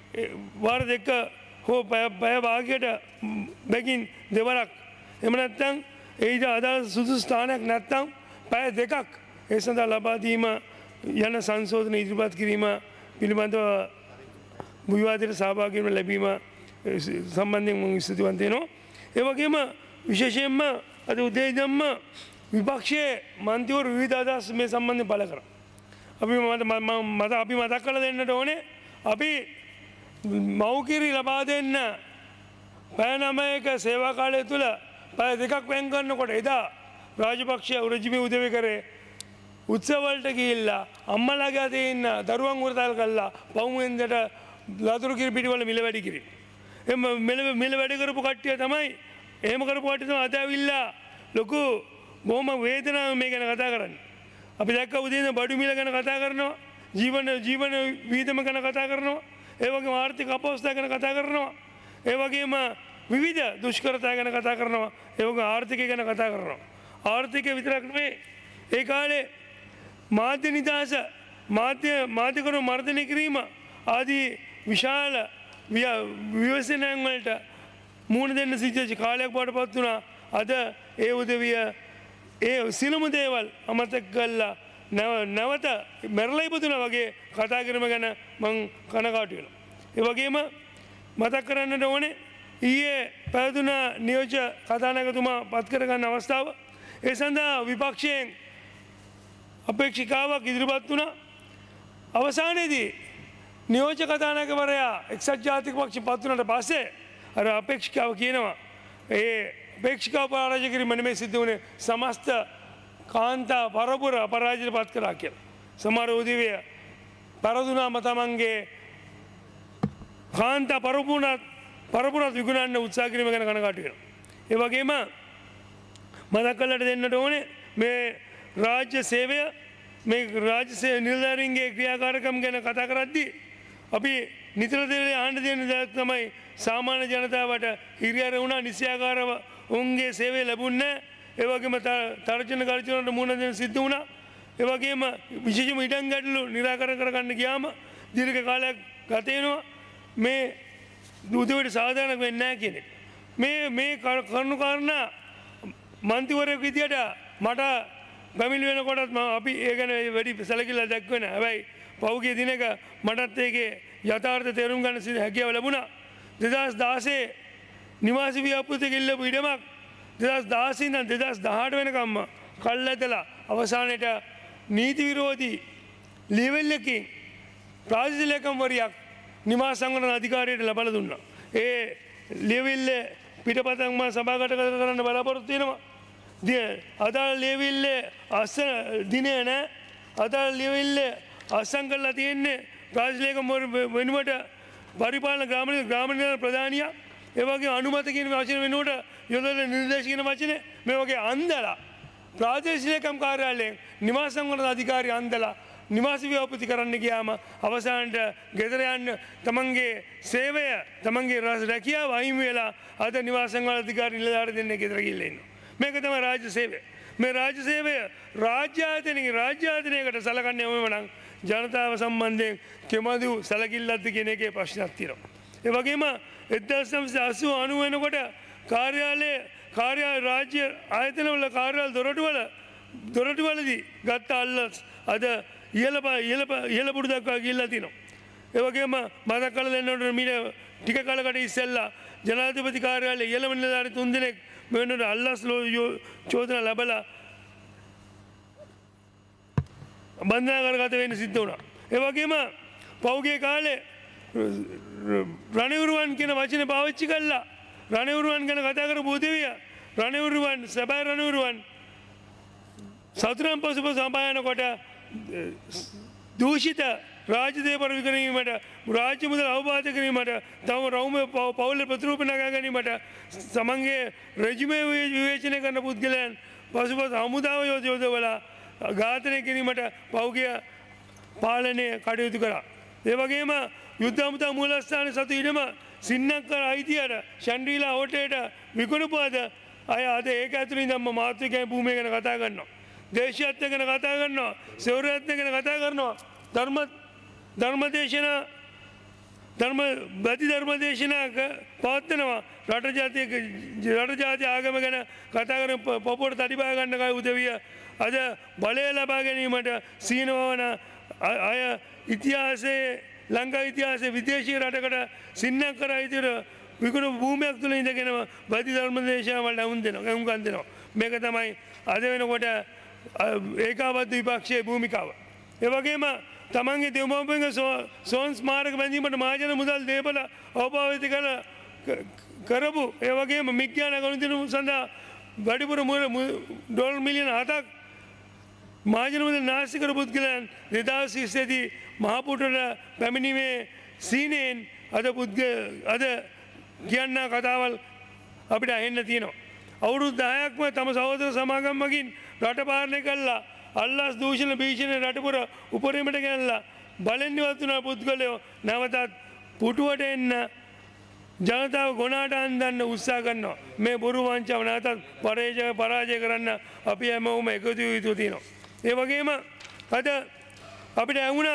වාර දෙක හෝ පැය භාගයට බැගින් දෙවරක්, එහෙම නැත්නම් ඊට අදාළ සුදුසු ස්ථානයක් නැත්නම් පැය දෙකක් ඒ සඳහා ලබා දීම යන සංශෝධන ඉදිරිපත් කිරීම පිළිබඳව විවාදයට සහභාගී වීම ලැබීම සම්බන්ධයෙන් මම ස්තුතිවන්ත වෙනවා. ඒ වගේම විශේෂයෙන්ම අද උදේ ඉඳන්ම විපක්ෂයේ මන්ත්‍රීවරු විවිධ අදහස් මේ සම්බන්ධයෙන් පළ කරා. අපි මත අපි මතක් කරලා දෙන්නට ඕනේ, අපි මව්කිරි ලබා දෙන්න පැය නවයක සේවා කාලය තුළ පැය දෙකක් වෙන් කරනකොට එදා රාජපක්ෂ රජිමේ උදවි කරේ උත්සවවලට ගිහිල්ලා අම්මලාගේ අතේ ඉන්න දරුවන් වෘතල් කළා පවුමෙන්දට ලතුරු කිරි පිටිවල මිල වැඩි කිරි. එම මිල මිල වැඩි කරපු කට්ටිය තමයි එහෙම කරපු කට්ටිය තමයි අද ඇවිල්ලා ලොකු බොහොම වේදනාවෙන් මේ ගැන කතා කරන්නේ. අපි දැක්ක උදේ ඉඳන් බඩු මිල ගැන කතා කරනවා, ජීවන ජීවන වියදම ගැන කතා කරනවා, ඒ වගේම ආර්ථික අපහසුතාව ගැන කතා කරනවා, ඒ වගේම විවිධ දුෂ්කරතා ගැන කතා කරනවා, ඒ වගේම ආර්ථිකය ගැන කතා කරනවා. ආර්ථිකය විතරක් නෙවෙයි, ඒ කාලේ මාධ්‍ය නිදහස, මාධ්‍ය මාධ්‍යකරු මර්ධනය කිරීම ආදී විශාල විවසනයන් වලට මුහුණ දෙන්න සිද්ධ කාලයක් බවට පත් වුණා. අද ඒ උදවිය ඒ සියලුම දේවල් අමතක කළා නැවත මැරලා ඉපදුණා වගේ කතා කිරීම ගැන මම කනගාටු වෙනවා. ඒ වගේම මතක් කරන්නට ඕනේ ඊයේ පැවතුණ නියෝජ්‍ය කතානායකතුමා පත් කර ගන්න අවස්ථාව. ඒ සඳහා විපක්ෂයෙන් අපේක්ෂිකාවක් ඉදිරිපත් වුණා. අවසානයේදී නියෝජ්‍ය කතානායකවරයා එක්සත් ජාතික පක්ෂ පත් වුණාට පස්සේ අර අපේක්ෂිකාව කියනවා ඒ අපේක්ෂිකාව පරාජය කිරීම නෙමෙයි සිද්ධ වුණේ, සමස්ත කාන්තා පරපුර අපරාජයට පත් කරා කියලා. සමහර උදවිය පරදුනාම තමන්ගේ කාන්තා පරපුරත් පරපුරත් විකුණන්න උත්සාහ කිරීම ගැන කනගාටු වෙනවා. ඒ වගේම මතක් කරලා දෙන්නට ඕනේ මේ රාජ්‍ය සේවය, මේ රාජ්‍ය සේව නිලධාරීන්ගේ ක්‍රියාකාරකම් ගැන කතා කරද්දී අපි නිතර දෙලේ ආණ්ඩ දෙන දේ තමයි සාමාන්‍ය ජනතාවට හිරිහැර වුණා, නිසියාකාරව උන්ගේ සේවය ලැබුණේ නැහැ. ඒ වගේම තර්ජන ගර්ජනවලට මුහුණ දෙන්න සිද්ධ වුණා. ඒ වගේම විශේෂම ඉඩම් ගැටලු निराකරණය කරගන්න ගියාම දීර්ඝ කාලයක් ගත වෙනවා. මේ උදේට සාධාරණ වෙන්නේ නැහැ කියන එක. මේ මේ කරුණු කාරණා මන්ත්‍රීවරයෙකු විදියට මට පැමිණි වෙනකොටත් අපි ඒ ගැන වැඩි සැලකිල්ල දක්වන්නේ නැහැ. හැබැයි පහුගිය දිනක මටත් ඒකේ යථාර්ථ තේරුම් ගන්න හැකියාව ලැබුණා. දෙදහස් දාසේ නිවාසී ව්‍යාපෘතියක ඉල්ලපු ඉඩමක් දෙදහස් දාසේ ඉඳන් දෙදහස් දහඅට වෙනකම්ම කල්ැදලා අවසානයේට නීති විරෝධී ලේවල් එකකින් ප්‍රාදේශීය ලේකම්වරියක් නිවාස සංවර්ධන අධිකාරියට ලබා දුන්නා. ඒ ලේවිල්ල පිටපතක් මා සභාගත කරන්න බලාපොරොත්තු වෙනවා. අදාළ ලේවිල්ල අස්ස දිනේ නැහැ. අදාළ ලේවිල්ල අස්සම් කරලා තියෙන්නේ ප්‍රාදේශීය ලේකම්වර වෙනුවට පරිපාලන ග්‍රාම ග්‍රාම ප්‍රධානියා, ඒ වගේ අනුමත කියන වචන වෙනුවට යොදන නිර්දේශ කියන වචනේ මේ වගේ අන්දලා ප්‍රාදේශීයකම් කාර්යාලයෙන් නිවාස සංවර්ධන අධිකාරිය අන්දලා නිවාස ව්‍යාපෘති කරන්න ගියාම අවසානට ගෙදර යන්න තමන්ගේ සේවය තමන්ගේ රැකියාව අහිමි වෙලා අද නිවාස සංවර්ධන අධිකාරිය නිලධාරී දෙන්නේ ගෙදර ගිහිල්ලා ඉන්නවා. මේක තමයි රාජ්‍ය සේවය. මේ රාජ්‍ය සේවය රාජ්‍ය ආයතනයකින් රාජ්‍ය ආයතනයකට සලකන්නේ ඕමම නම් ජනතාව සම්බන්ධයෙන් කෙමදු සැලකිල්ලක්ද කියන එකේ ප්‍රශ්නයක් තියෙනවා. ඒ වගේම එක්දහස් නවසිය අසූ අනූ වෙනකොට කාර්යාලයේ කාර්යාලය රාජ්‍ය ආයතනවල කාර්යාල දොරටුවල දොරටුවලදී ගත්ත අල්ලස් අද ඉහළ ඉහළ ඉහළ පුඩු දක්වා ගිහිල්ලා තිනවා. ඒ වගේම මතක් කරලා දෙන්නට මීට ටික කාලයකට ඉස්සෙල්ලා ජනාධිපති කාර්යාලයේ ඉහළම නිලධාරී තුන් දෙනෙක් මෙන්නට අල්ලස් චෝදනා ලැබලා බන්ධනාගාරගත වෙන්න සිද්ධ වුණා. ඒ වගේම පෞගේ කාලේ රණවිරුවන් කියන වචනේ පාවිච්චි කළා. රණවිරුවන් ගැන කතා කරපු උදවිය රණවිරුවන් සැබෑ රණවිරුවන් සතුරන් පසුපස සම්පායනකොට දූෂිත රාජ්‍ය දේපල විකිණීමට රාජ්‍ය මුදල් අවබෝධ කිරීමට තම රවුම පවුල ප්‍රතිරූප නගා ගැනීමට සමන්ගේ රෙජිමේ විවේචනය කරන පුද්ගලයන් පසුපස හමුදාව යොදවලා ඝාතනය කිරීමට පෞගිය පාලනය කටයුතු කරා. ඒ වගේම යුද්ධ අමුදා මූලස්ථාන සතු ඉඩම සින්නක්කර අයිතියට ෂන්ඩ්‍රීලා හෝටලයට විකුණපු අද අය අද ඒක ඇතුළින් ධම්ම මාතෘකාවේ භූමිය ගැන කතා කරනවා. දේශයත්ව ගැන කතා කරනවා. සෞරයත්ව ගැන කතා කරනවා. ධර්ම ධර්මදේශනා ධර්ම බදි ධර්මදේශනා පවත්වනවා. රට ජාතිය රට ජාති ආගම ගැන කතා කරන පොපොට තඩිපා ගන්න කයි උදවිය අද බලය ලබා ගැනීමට සීනවවන අය ඉතිහාසයේ ලංකා ඉතිහාසයේ විදේශීය රටකට සින්නක් කර අයිතිර විකුණු භූමියක් තුළ ඉඳගෙනම බදි ධර්මදේශනාවලට වුන් දෙනවා වුන්කම් දෙනවා. මේක තමයි අද වෙනකොට ඒකාබද්ධ විපක්ෂයේ භූමිකාව. ඒ වගේම තමන්ගේ දෙව්මව්පියන්ගේ සෝන් ස්මාරක බැඳීමට මහජන මුදල් දේපල අවභාවිත කළ කරපු ඒ වගේම විඥාන ගනුදෙනු සඳහා වැඩිපුර ඩොලර් මිලියන හතක් මහජන මුදල් නාස්ති කර පුද්ගලයන් දෙදහස් විස්සේ දී මහපුටට පැමිණීමේ සීනයෙන් අද පුද්ග අද කියන්න කතාවල් අපිට ඇහෙන්න තියෙනවා. අවුරුදු දහයක්ම තම සහෝදර සමාගම් මගින් රට පාලනය කළා. අල්ලස් දූෂණ භීෂණ රටපුර උපරිමට ගෙනල්ලා බලෙන් ඉවත් වුණ පුද්ගලයෝ නැවතත් පුටුවට එන්න ජනතාව ගොනාට අන්දන්න උත්සාහ කරනවා. මේ බොරු වංචාව නැවතත් පරාජය පරාජය කරන්න අපි හැමෝම එකතු යුතු තියෙනවා. ඒ වගේම අද අපිට ඇහුණා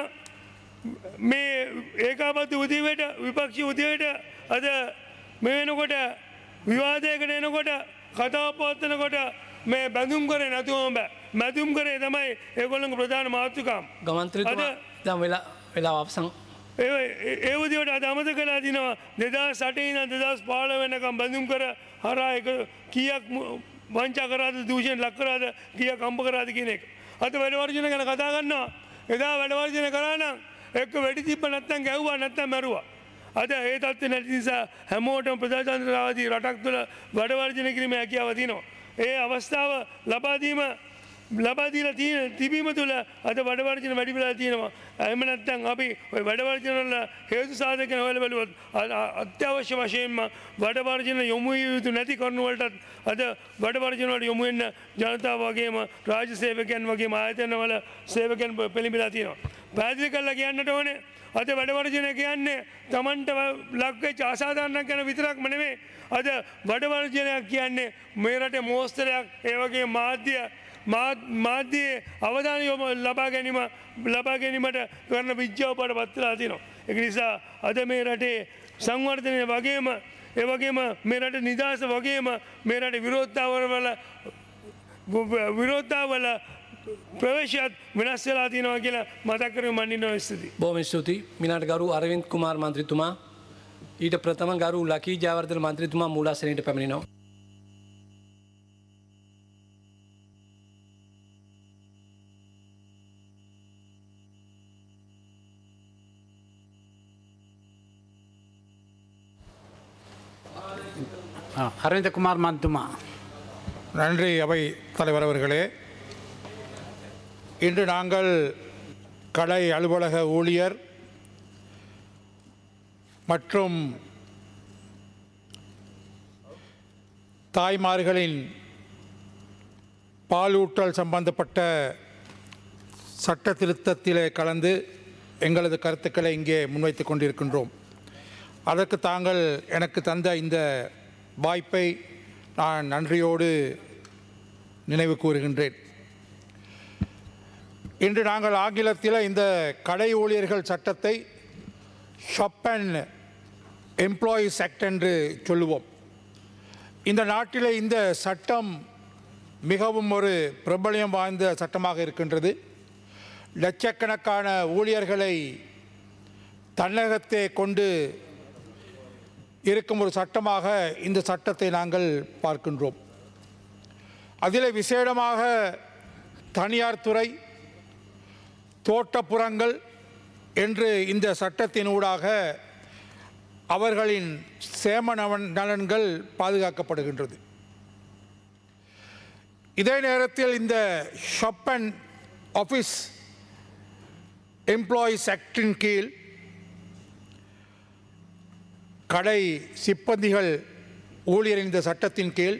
මේ ඒකාබද්ධ උදවියට විපක්ෂී උදවියට අද මේ වෙනකොට විවාදයකට එනකොට කතාව පවත්වනකොට මේ බැඳුම් කරේ නැතුවම බෑ. මැදුම් කරේ තමයි ඒගොල්ලන්ගේ ප්‍රධාන මාතෘකාව. ගමන්ත්‍රීතුමා දැන් වෙලා වෙලා අවසන්. ඒ විදිහට අද අමතක කළා දිනවා දෙදහස් අටේ ඉඳන් දෙදහස් පහළොව වෙනකම් බැඳුම් කර හරහා එක කීයක් වංචා කරාද දූෂණ ලක් කරාද කීයක් අම්බ කරාද කියන එක. අද වැඩ වර්ජන ගැන කතා කරනවා. එදා වැඩ වර්ජන කරා නම් එක්ක වෙඩි තිබ්බ නැත්නම් ගැව්වා නැත්නම් මැරුවා. අද ඒ තත්ත්වේ නැති නිසා හැමෝටම ප්‍රජාතන්ත්‍රවාදී රටක් තුළ වැඩ වර්ජන කිරීමේ හැකියාව තියෙනවා. ඒ අවස්ථාව ලබා දීම ලබා දීලා තියෙන තිබීම තුළ අද වැඩ වර්ජන වැඩි වෙලා තියෙනවා. එහෙම නැත්නම් අපි ওই වැඩ වර්ජන වල හේතු සාධක හොයලා බලුවොත් අත්‍යවශ්‍ය වශයෙන්ම වැඩ වර්ජන යොමු යුතු නැති කරුණු වලටත් අද වැඩ වර්ජන වලට යොමු වෙන්න ජනතාව වගේම රාජ්‍ය සේවකයන් වගේම ආයතන වල සේවකයන් පෙළඹිලා තියෙනවා. පැහැදිලි කරලා කියන්නට ඕනේ අද වැඩ වර්ජනය කියන්නේ Tamanට ලක් වෙච්ච අසාධාරණයක් ගැන විතරක්ම නෙමෙයි. අද වැඩ වර්ජනයක් කියන්නේ මේ රටේ මෝස්තරයක් ඒ වගේ මාධ්‍ය මාධ්‍යයේ අවධානය යොමු ලබා ගැනීම ලබා ගැනීමට කරන විද්‍යාව පාඩ පත්ලා තියෙනවා. ඒක නිසා අද මේ රටේ සංවර්ධනය වගේම ඒ වගේම මේ රටේ නිදහස වගේම මේ රටේ විරෝධතාවවල විරෝධතාවවල ප්‍රවේශයත් වෙනස් වෙලා තියෙනවා කියලා මතක් කරගෙන මම ඉන්නවා ස්තුතියි. බොහොම ස්තුතියි. මිනාට ගරු අරවින්ද් කුමාර් මන්ත්‍රීතුමා ඊට ප්‍රථම ගරු ලකී ජයවර්ධන මන්ත්‍රීතුමා මූලාසනයට පැමිණෙනවා. அரவிந்த குமார் மந்துமா. நன்றி அவை தலைவர் அவர்களே. இன்று நாங்கள் கடை அலுவலக ஊழியர் மற்றும் தாய்மார்களின் பாலூட்டல் சம்பந்தப்பட்ட சட்ட திருத்தத்திலே கலந்து எங்களது கருத்துக்களை இங்கே முன்வைத்து கொண்டிருக்கின்றோம். அதற்கு தாங்கள் எனக்கு தந்த இந்த வாய்ப்பை நான் நன்றியோடு நினைவு கூறுகின்றேன். இன்று நாங்கள் ஆங்கிலத்தில் இந்த கடை ஊழியர்கள் சட்டத்தை ஷாப் அண்ட் எம்ப்ளாயீஸ் ஆக்ட் என்று சொல்லுவோம். இந்த நாட்டிலே இந்த சட்டம் மிகவும் ஒரு பிரபல்யம் வாய்ந்த சட்டமாக இருக்கின்றது. லட்சக்கணக்கான ஊழியர்களை தன்னகத்தே கொண்டு இருக்கும் ஒரு சட்டமாக இந்த சட்டத்தை நாங்கள் பார்க்கின்றோம். அதில் விசேடமாக தனியார் துறை, தோட்டப்புறங்கள் என்று இந்த சட்டத்தினூடாக அவர்களின் சேம நலன்கள் பாதுகாக்கப்படுகின்றது. இதே நேரத்தில் இந்த ஷாப் அண்ட் ஆஃபீஸ் எம்ப்ளாயீஸ் ஆக்டின் கீழ் கடை சிப்பந்திகள் ஊழியர் இந்த சட்டத்தின் கீழ்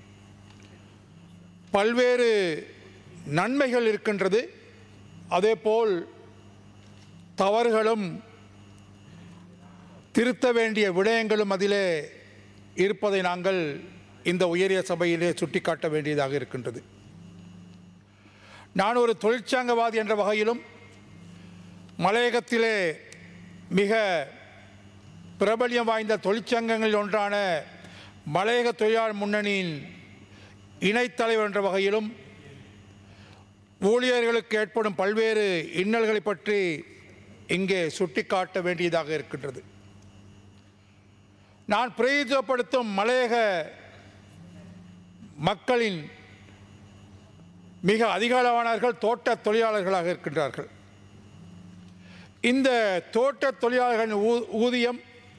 பல்வேறு நன்மைகள் இருக்கின்றது. அதேபோல் தவறுகளும் திருத்த வேண்டிய விடயங்களும் அதிலே இருப்பதை நாங்கள் இந்த உயரிய சபையிலே சுட்டிக்காட்ட வேண்டியதாக இருக்கின்றது. நான் ஒரு தொழிற்சங்கவாதி என்ற வகையிலும் மலையகத்திலே மிக பிரபல்யம் வாய்ந்த தொழிற்சங்கங்களில் ஒன்றான மலையக தொழிலாளர் முன்னணியின் இணைத்தலைவர் என்ற வகையிலும் ஊழியர்களுக்கு ஏற்படும் பல்வேறு இன்னல்களை பற்றி இங்கே சுட்டிக்காட்ட வேண்டியதாக இருக்கின்றது. நான் பிரயோஜனப்படுத்தும் மலையக மக்களின் மிக அதிகளவானவர்கள் தோட்ட தொழிலாளர்களாக இருக்கின்றார்கள். இந்த தோட்ட தொழிலாளர்களின் ஊதியம்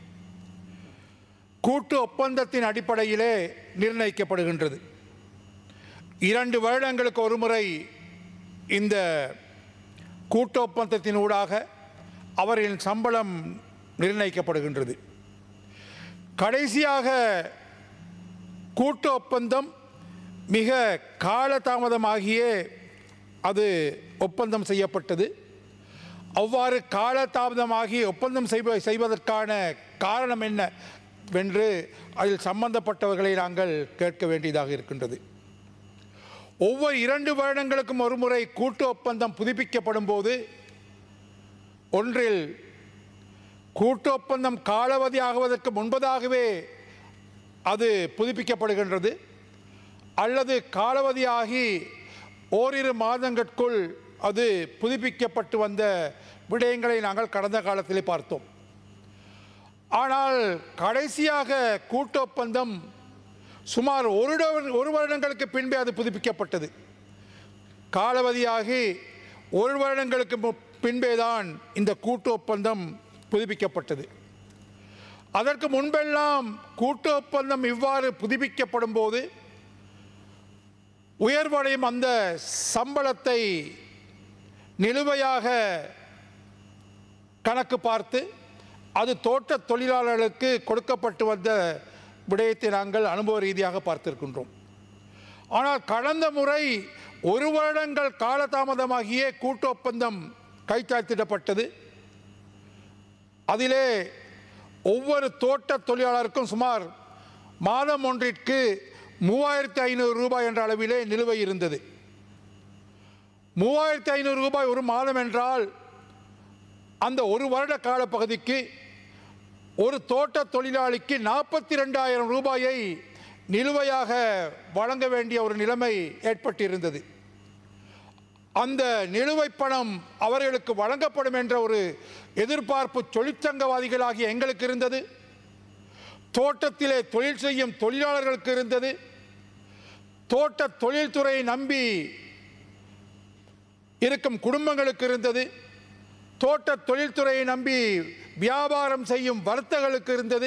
கூட்டு ஒப்பந்தத்தின் அடிப்படையிலே நிர்ணயிக்கப்படுகின்றது. இரண்டு வருடங்களுக்கு ஒரு முறை இந்த கூட்டு ஒப்பந்தத்தின் ஊடாக அவர்களின் சம்பளம் நிர்ணயிக்கப்படுகின்றது. கடைசியாக கூட்டு ஒப்பந்தம் மிக காலதாமதமாகியே அது ஒப்பந்தம் செய்யப்பட்டது. அவ்வாறு காலதாமதமாகி ஒப்பந்தம் செய்வ செய்வதற்கான காரணம் என்னவென்று அதில் சம்பந்தப்பட்டவர்களை நாங்கள் கேட்க வேண்டியதாக இருக்கின்றது. ஒவ்வொரு இரண்டு வருடங்களுக்கும் ஒரு முறை கூட்டு ஒப்பந்தம் புதுப்பிக்கப்படும் போது ஒன்றில் கூட்டு ஒப்பந்தம் காலாவதி ஆகுவதற்கு முன்பதாகவே அது புதுப்பிக்கப்படுகின்றது, அல்லது காலாவதியாகி ஓரிரு மாதங்களுக்குள் அது புதுப்பிக்கப்பட்டு வந்த விடயங்களை நாங்கள் கடந்த காலத்திலே பார்த்தோம். ஆனால் கடைசியாக கூட்டு ஒப்பந்தம் சுமார் ஒரு ஒரு வருடங்களுக்கு பின்பே அது புதுப்பிக்கப்பட்டது. காலாவதியாகி ஒரு வருடங்களுக்கு பின்பே தான் இந்த கூட்டு ஒப்பந்தம் புதுப்பிக்கப்பட்டது. அதற்கு முன்பெல்லாம் கூட்டு ஒப்பந்தம் இவ்வாறு புதுப்பிக்கப்படும் போது உயர்வடையும் அந்த சம்பளத்தை நிலுவையாக கணக்கு பார்த்து அது தோட்ட தொழிலாளர்களுக்கு கொடுக்கப்பட்டு வந்த விடயத்தை நாங்கள் அனுபவ ரீதியாக பார்த்திருக்கின்றோம். ஆனால் கடந்த முறை ஒரு வருடங்கள் காலதாமதமாகியே கூட்டு ஒப்பந்தம் கைச்சாத்திடப்பட்டது. அதிலே ஒவ்வொரு தோட்ட தொழிலாளருக்கும் சுமார் மாதம் ஒன்றிற்கு மூவாயிரத்தி ஐநூறு ரூபாய் என்ற அளவிலே நிலுவை இருந்தது. மூவாயிரத்தி ஐநூறு ரூபாய் ஒரு மாதம் என்றால் அந்த ஒரு வருட காலப்பகுதிக்கு ஒரு தோட்ட தொழிலாளிக்கு நாற்பத்தி ரெண்டாயிரம் ரூபாயை நிலுவையாக வழங்க வேண்டிய ஒரு நிலைமை ஏற்பட்டிருந்தது. அந்த நிலுவை பணம் அவர்களுக்கு வழங்கப்படும் என்ற ஒரு எதிர்பார்ப்பு தொழிற்சங்கவாதிகளாகிய எங்களுக்கு இருந்தது, தோட்டத்திலே தொழில் செய்யும் தொழிலாளர்களுக்கு இருந்தது, தோட்ட தொழில்துறையை நம்பி இருக்கும் குடும்பங்களுக்கு இருந்தது, தோட்ட தொழில்துறையை நம்பி வியாபாரம் செய்யும் வர்த்தகர்களுக்கு இருந்தது.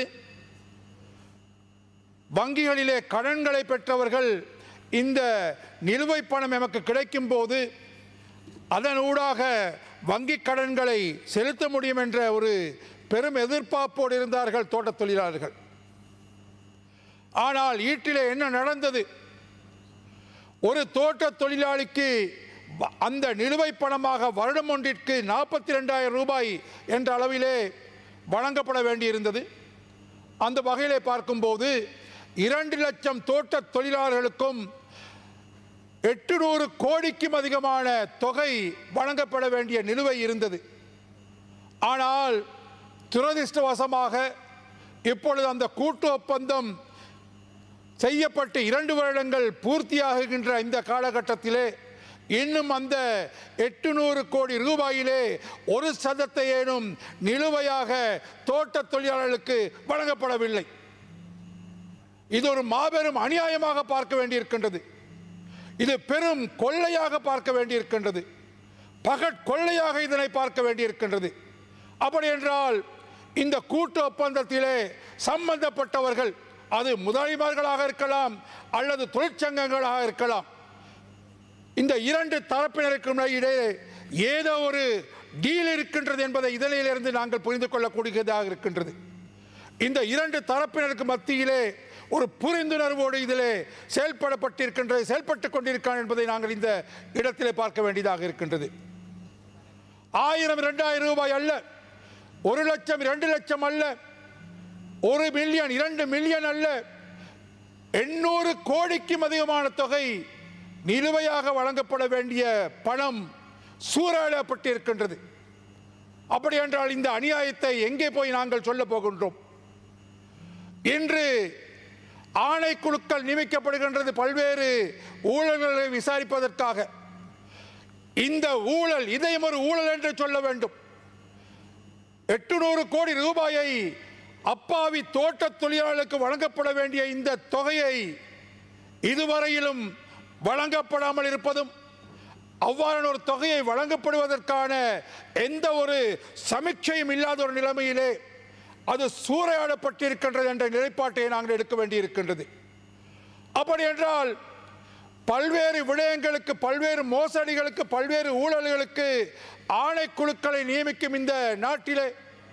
வங்கிகளிலே கடன்களை பெற்றவர்கள் இந்த நிலுவை பணம் எமக்கு கிடைக்கும் போது அதன் ஊடாக வங்கி கடன்களை செலுத்த முடியும் என்ற ஒரு பெரும் எதிர்பார்ப்போடு இருந்தார்கள் தோட்ட தொழிலாளர்கள். ஆனால் ஈட்டிலே என்ன நடந்தது? ஒரு தோட்ட தொழிலாளிக்கு அந்த நிலுவை பணமாக வருடம் ஒன்றிற்கு நாற்பத்தி ரெண்டாயிரம் ரூபாய் என்ற அளவிலே வழங்கப்பட வேண்டியிருந்தது. அந்த வகையிலே பார்க்கும்போது இரண்டு லட்சம் தோட்ட தொழிலாளர்களுக்கும் எட்டுநூறு கோடிக்கும் அதிகமான தொகை வழங்கப்பட வேண்டிய நிலுவை இருந்தது. ஆனால் துரதிர்ஷ்டவசமாக இப்பொழுது அந்த கூட்டு ஒப்பந்தம் செய்யப்பட்டு இரண்டு வருடங்கள் பூர்த்தியாகுகின்ற இந்த காலகட்டத்திலே இன்னும் அந்த எட்டுநூறு கோடி ரூபாயிலே ஒரு சதத்தையேனும் நிலுவையாக தோட்ட தொழிலாளர்களுக்கு வழங்கப்படவில்லை. இது ஒரு மாபெரும் அநியாயமாக பார்க்க வேண்டியிருக்கின்றது. இது பெரும் கொள்ளையாக பார்க்க வேண்டியிருக்கின்றது. பகற்கொள்ளையாக இதனை பார்க்க வேண்டியிருக்கின்றது. அப்படி என்றால் இந்த கூட்டு ஒப்பந்தத்திலே சம்பந்தப்பட்டவர்கள், அது முதலாளிமார்களாக இருக்கலாம் அல்லது தொழிற்சங்கங்களாக இருக்கலாம், இந்த இரண்டு தரப்பினருக்கும் இடையே ஏதோ ஒரு டீல் இருக்கின்றது என்பதை இதனிலிருந்து நாங்கள் புரிந்து கொள்ளக்கூடியதாக இருக்கின்றது. இந்த இரண்டு தரப்பினருக்கு மத்தியிலே ஒரு புரிந்துணர்வோடு இதிலே செயல்படப்பட்டிருக்கின்றது, செயல்பட்டு கொண்டிருக்கான் என்பதை நாங்கள் இந்த இடத்திலே பார்க்க வேண்டியதாக இருக்கின்றது. ஆயிரம் இரண்டாயிரம் ரூபாய் அல்ல, ஒரு லட்சம் இரண்டு லட்சம் அல்ல, ஒரு மில்லியன் இரண்டு மில்லியன் அல்ல, எண்ணூறு கோடிக்கும் அதிகமான தொகை நிலுவையாக வழங்கப்பட வேண்டிய பணம் சூறையாடப்பட்டிருக்கின்றது. அப்படி என்றால் இந்த அநியாயத்தை எங்கே போய் நாங்கள் சொல்ல போகின்றோம்? இன்று ஆணைக்குழுக்கள் நியமிக்கப்படுகின்றது பல்வேறு ஊழல்களை விசாரிப்பதற்காக. இந்த ஊழல் இதையும் ஒரு ஊழல் என்று சொல்ல வேண்டும். எட்டுநூறு கோடி ரூபாயை அப்பாவி தோட்ட தொழிலாளர்களுக்கு வழங்கப்பட வேண்டிய இந்த தொகையை இதுவரையிலும் வழங்கப்படாமல் இருப்பதும், அவ்வாறான ஒரு தொகையை வழங்கப்படுவதற்கான எந்த ஒரு சமீட்சையும் இல்லாத ஒரு நிலைமையிலே அது சூறையாடப்பட்டிருக்கின்றது என்ற நிலைப்பாட்டை நாங்கள் எடுக்க வேண்டியிருக்கின்றது. அப்படி என்றால் பல்வேறு விடயங்களுக்கு, பல்வேறு மோசடிகளுக்கு, பல்வேறு ஊழல்களுக்கு ஆணைக்குழுக்களை நியமிக்கும் இந்த நாட்டிலே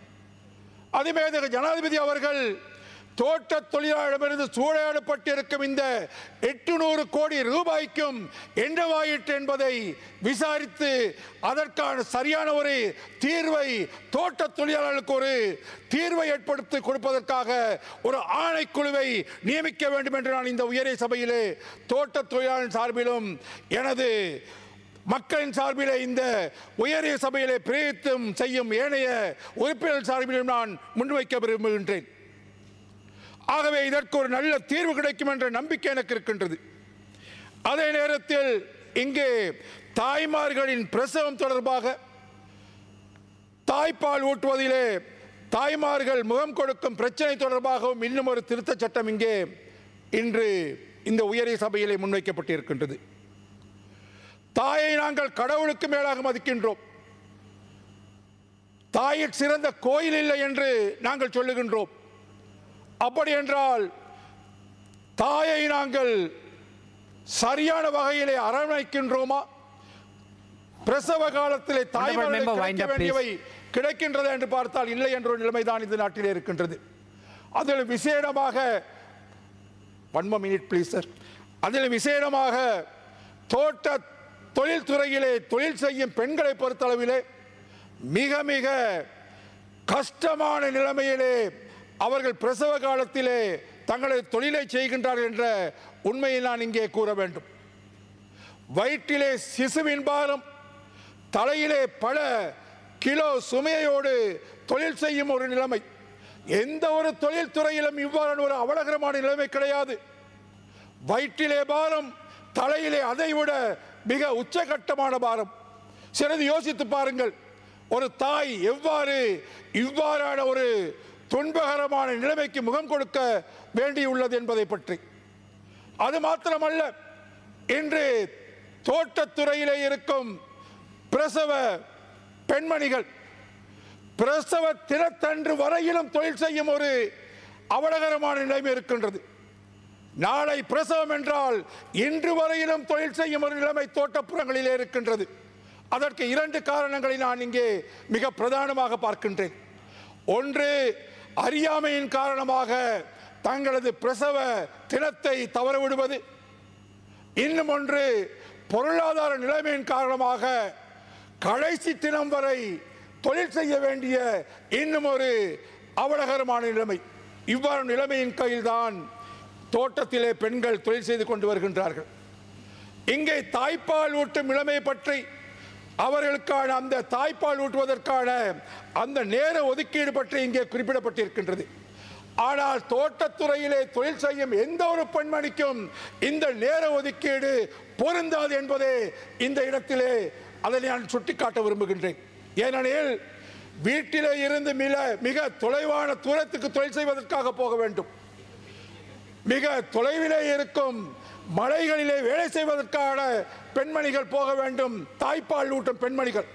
அதிமேதக ஜனாதிபதி அவர்கள் தோட்ட தொழிலாளரிடமிருந்து சூறையாடப்பட்டிருக்கும் இந்த எட்டுநூறு கோடி ரூபாய்க்கும் என்னவாயிற்று என்பதை விசாரித்து அதற்கான சரியான ஒரு தீர்வை, தோட்ட தொழிலாளர்களுக்கு ஒரு தீர்வை ஏற்படுத்தி கொடுப்பதற்காக ஒரு ஆணைக்குழுவை நியமிக்க வேண்டும் என்று நான் இந்த உயரிய சபையிலே தோட்ட தொழிலாளர் சார்பிலும் எனது மக்களின் சார்பிலே இந்த உயரிய சபையிலே பிரேரித்தும் செய்யும் ஏனைய உறுப்பினர்கள் சார்பிலும் நான் முன்வைக்க விரும்புகின்றேன். ஆகவே இதற்கு ஒரு நல்ல தீர்வு கிடைக்கும் என்ற நம்பிக்கை எனக்கு இருக்கின்றது. அதே நேரத்தில் இங்கே தாய்மார்களின் பிரசவம் தொடர்பாக, தாய்ப்பால் ஊட்டுவதிலே தாய்மார்கள் முகம் கொடுக்கும் பிரச்சனை தொடர்பாகவும் இன்னும் ஒரு திருத்தச் சட்டம் இங்கே இன்று இந்த உயரிய சபையிலே முன்வைக்கப்பட்டிருக்கின்றது. தாயை நாங்கள் கடவுளுக்கு மேலாக மதிக்கின்றோம். தாயில் சிறந்த கோயில் இல்லை என்று நாங்கள் சொல்லுகின்றோம். அப்படி என்றால் தாயை நாங்கள் சரியான வகையிலே அரவணைக்கின்றோமா? பிரசவ காலத்திலே தாய்மார்களை கிடைக்கின்றது என்று பார்த்தால் இல்லை என்ற ஒரு நிலைமைதான் இந்த நாட்டிலே இருக்கின்றது. அதில் விசேடமாக ஒன் மினிட் ப்ளீஸ் சார் அதில் விசேடமாக தோட்ட தொழில்துறையிலே தொழில் செய்யும் பெண்களை பொறுத்தளவிலே மிக மிக கஷ்டமான நிலைமையிலே அவர்கள் பிரசவ காலத்திலே தங்களது தொழிலை செய்கின்றார்கள் என்ற உண்மையை நான் இங்கே கூற வேண்டும். வயிற்றிலே சிசுவின் பாரம், தலையிலே பல கிலோ சுமையோடு தொழில் செய்யும் ஒரு நிலைமை. எந்த ஒரு தொழில் துறையிலும் இவ்வாறான ஒரு அவலகரமான நிலைமை கிடையாது. வயிற்றிலே பாரம், தலையிலே அதைவிட மிக உச்சகட்டமான பாரம். சிறிது யோசித்து பாருங்கள், ஒரு தாய் எவ்வாறு இவ்வாறான ஒரு துன்பகரமான நிலைமைக்கு முகம் கொடுக்க வேண்டியுள்ளது என்பதை பற்றி. அது மாத்திரமல்ல, இன்று தோட்டத்துறையிலே இருக்கும் பிரசவ பெண்மணிகள் பிரசவ தினத்தன்று வரையிலும் தொழில் செய்யும் ஒரு அவலகரமான நிலைமை இருக்கின்றது. நாளை பிரசவம் என்றால் இன்று வரையிலும் தொழில் செய்யும் ஒரு நிலைமை தோட்டப்புறங்களிலே இருக்கின்றது. அதற்கு இரண்டு காரணங்களை நான் இங்கே மிக பிரதானமாக பார்க்கின்றேன். ஒன்று, அறியாமையின் காரணமாக தங்களது பிரசவ தினத்தை தவறவிடுவது. இன்னும் ஒன்று, பொருளாதார நிலைமையின் காரணமாக கடைசி தினம் வரை தொழில் செய்ய வேண்டிய இன்னும் ஒரு அவலகரமான நிலைமை. இவ்வாறு நிலைமையின் கையில்தான் தோட்டத்திலே பெண்கள் தொழில் செய்து கொண்டு வருகின்றார்கள். இங்கே தாய்ப்பால் ஊட்டும் நிலைமை பற்றி, அவர்களுக்கான அந்த தாய்ப்பால் ஊட்டுவதற்கான அந்த நேர ஒதுக்கீடு பற்றி இங்கே குறிப்பிடப்பட்டிருக்கின்றது. ஆனால் தோட்டத்துறையிலே தொழில் செய்யும் எந்த ஒரு பெண்மணிக்கும் இந்த நேர ஒதுக்கீடு பொருந்தாது என்பதே இந்த இடத்திலே அதை நான் சுட்டிக்காட்ட விரும்புகின்றேன். ஏனெனில் வீட்டிலே இருந்து மிக மிக தொலைவான தூரத்துக்கு தொழில் செய்வதற்காக போக வேண்டும், மிக தொலைவிலே இருக்கும் மலைகளிலே வேலை செய்வதற்கான பெண்மணிகள் போக வேண்டும், தாய்ப்பால் ஊட்டும் பெண்மணிகள்.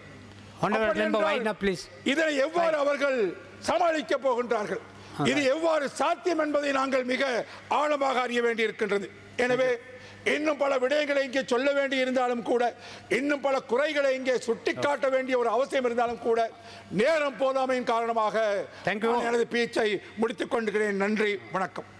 இதனை எவ்வாறு அவர்கள் சமாளிக்க போகின்றார்கள், இது எவ்வாறு சாத்தியம் என்பதை நாங்கள் மிக ஆழமாக அறிய வேண்டியிருக்கின்றது. எனவே இன்னும் பல விடயங்களை இங்கே சொல்ல வேண்டி இருந்தாலும் கூட, இன்னும் பல குறைகளை இங்கே சுட்டிக்காட்ட வேண்டிய ஒரு அவசியம் இருந்தாலும் கூட, நேரம் போதாமையின் காரணமாக எனது பேச்சை முடித்துக் கொண்டிருக்கிறேன். நன்றி, வணக்கம்.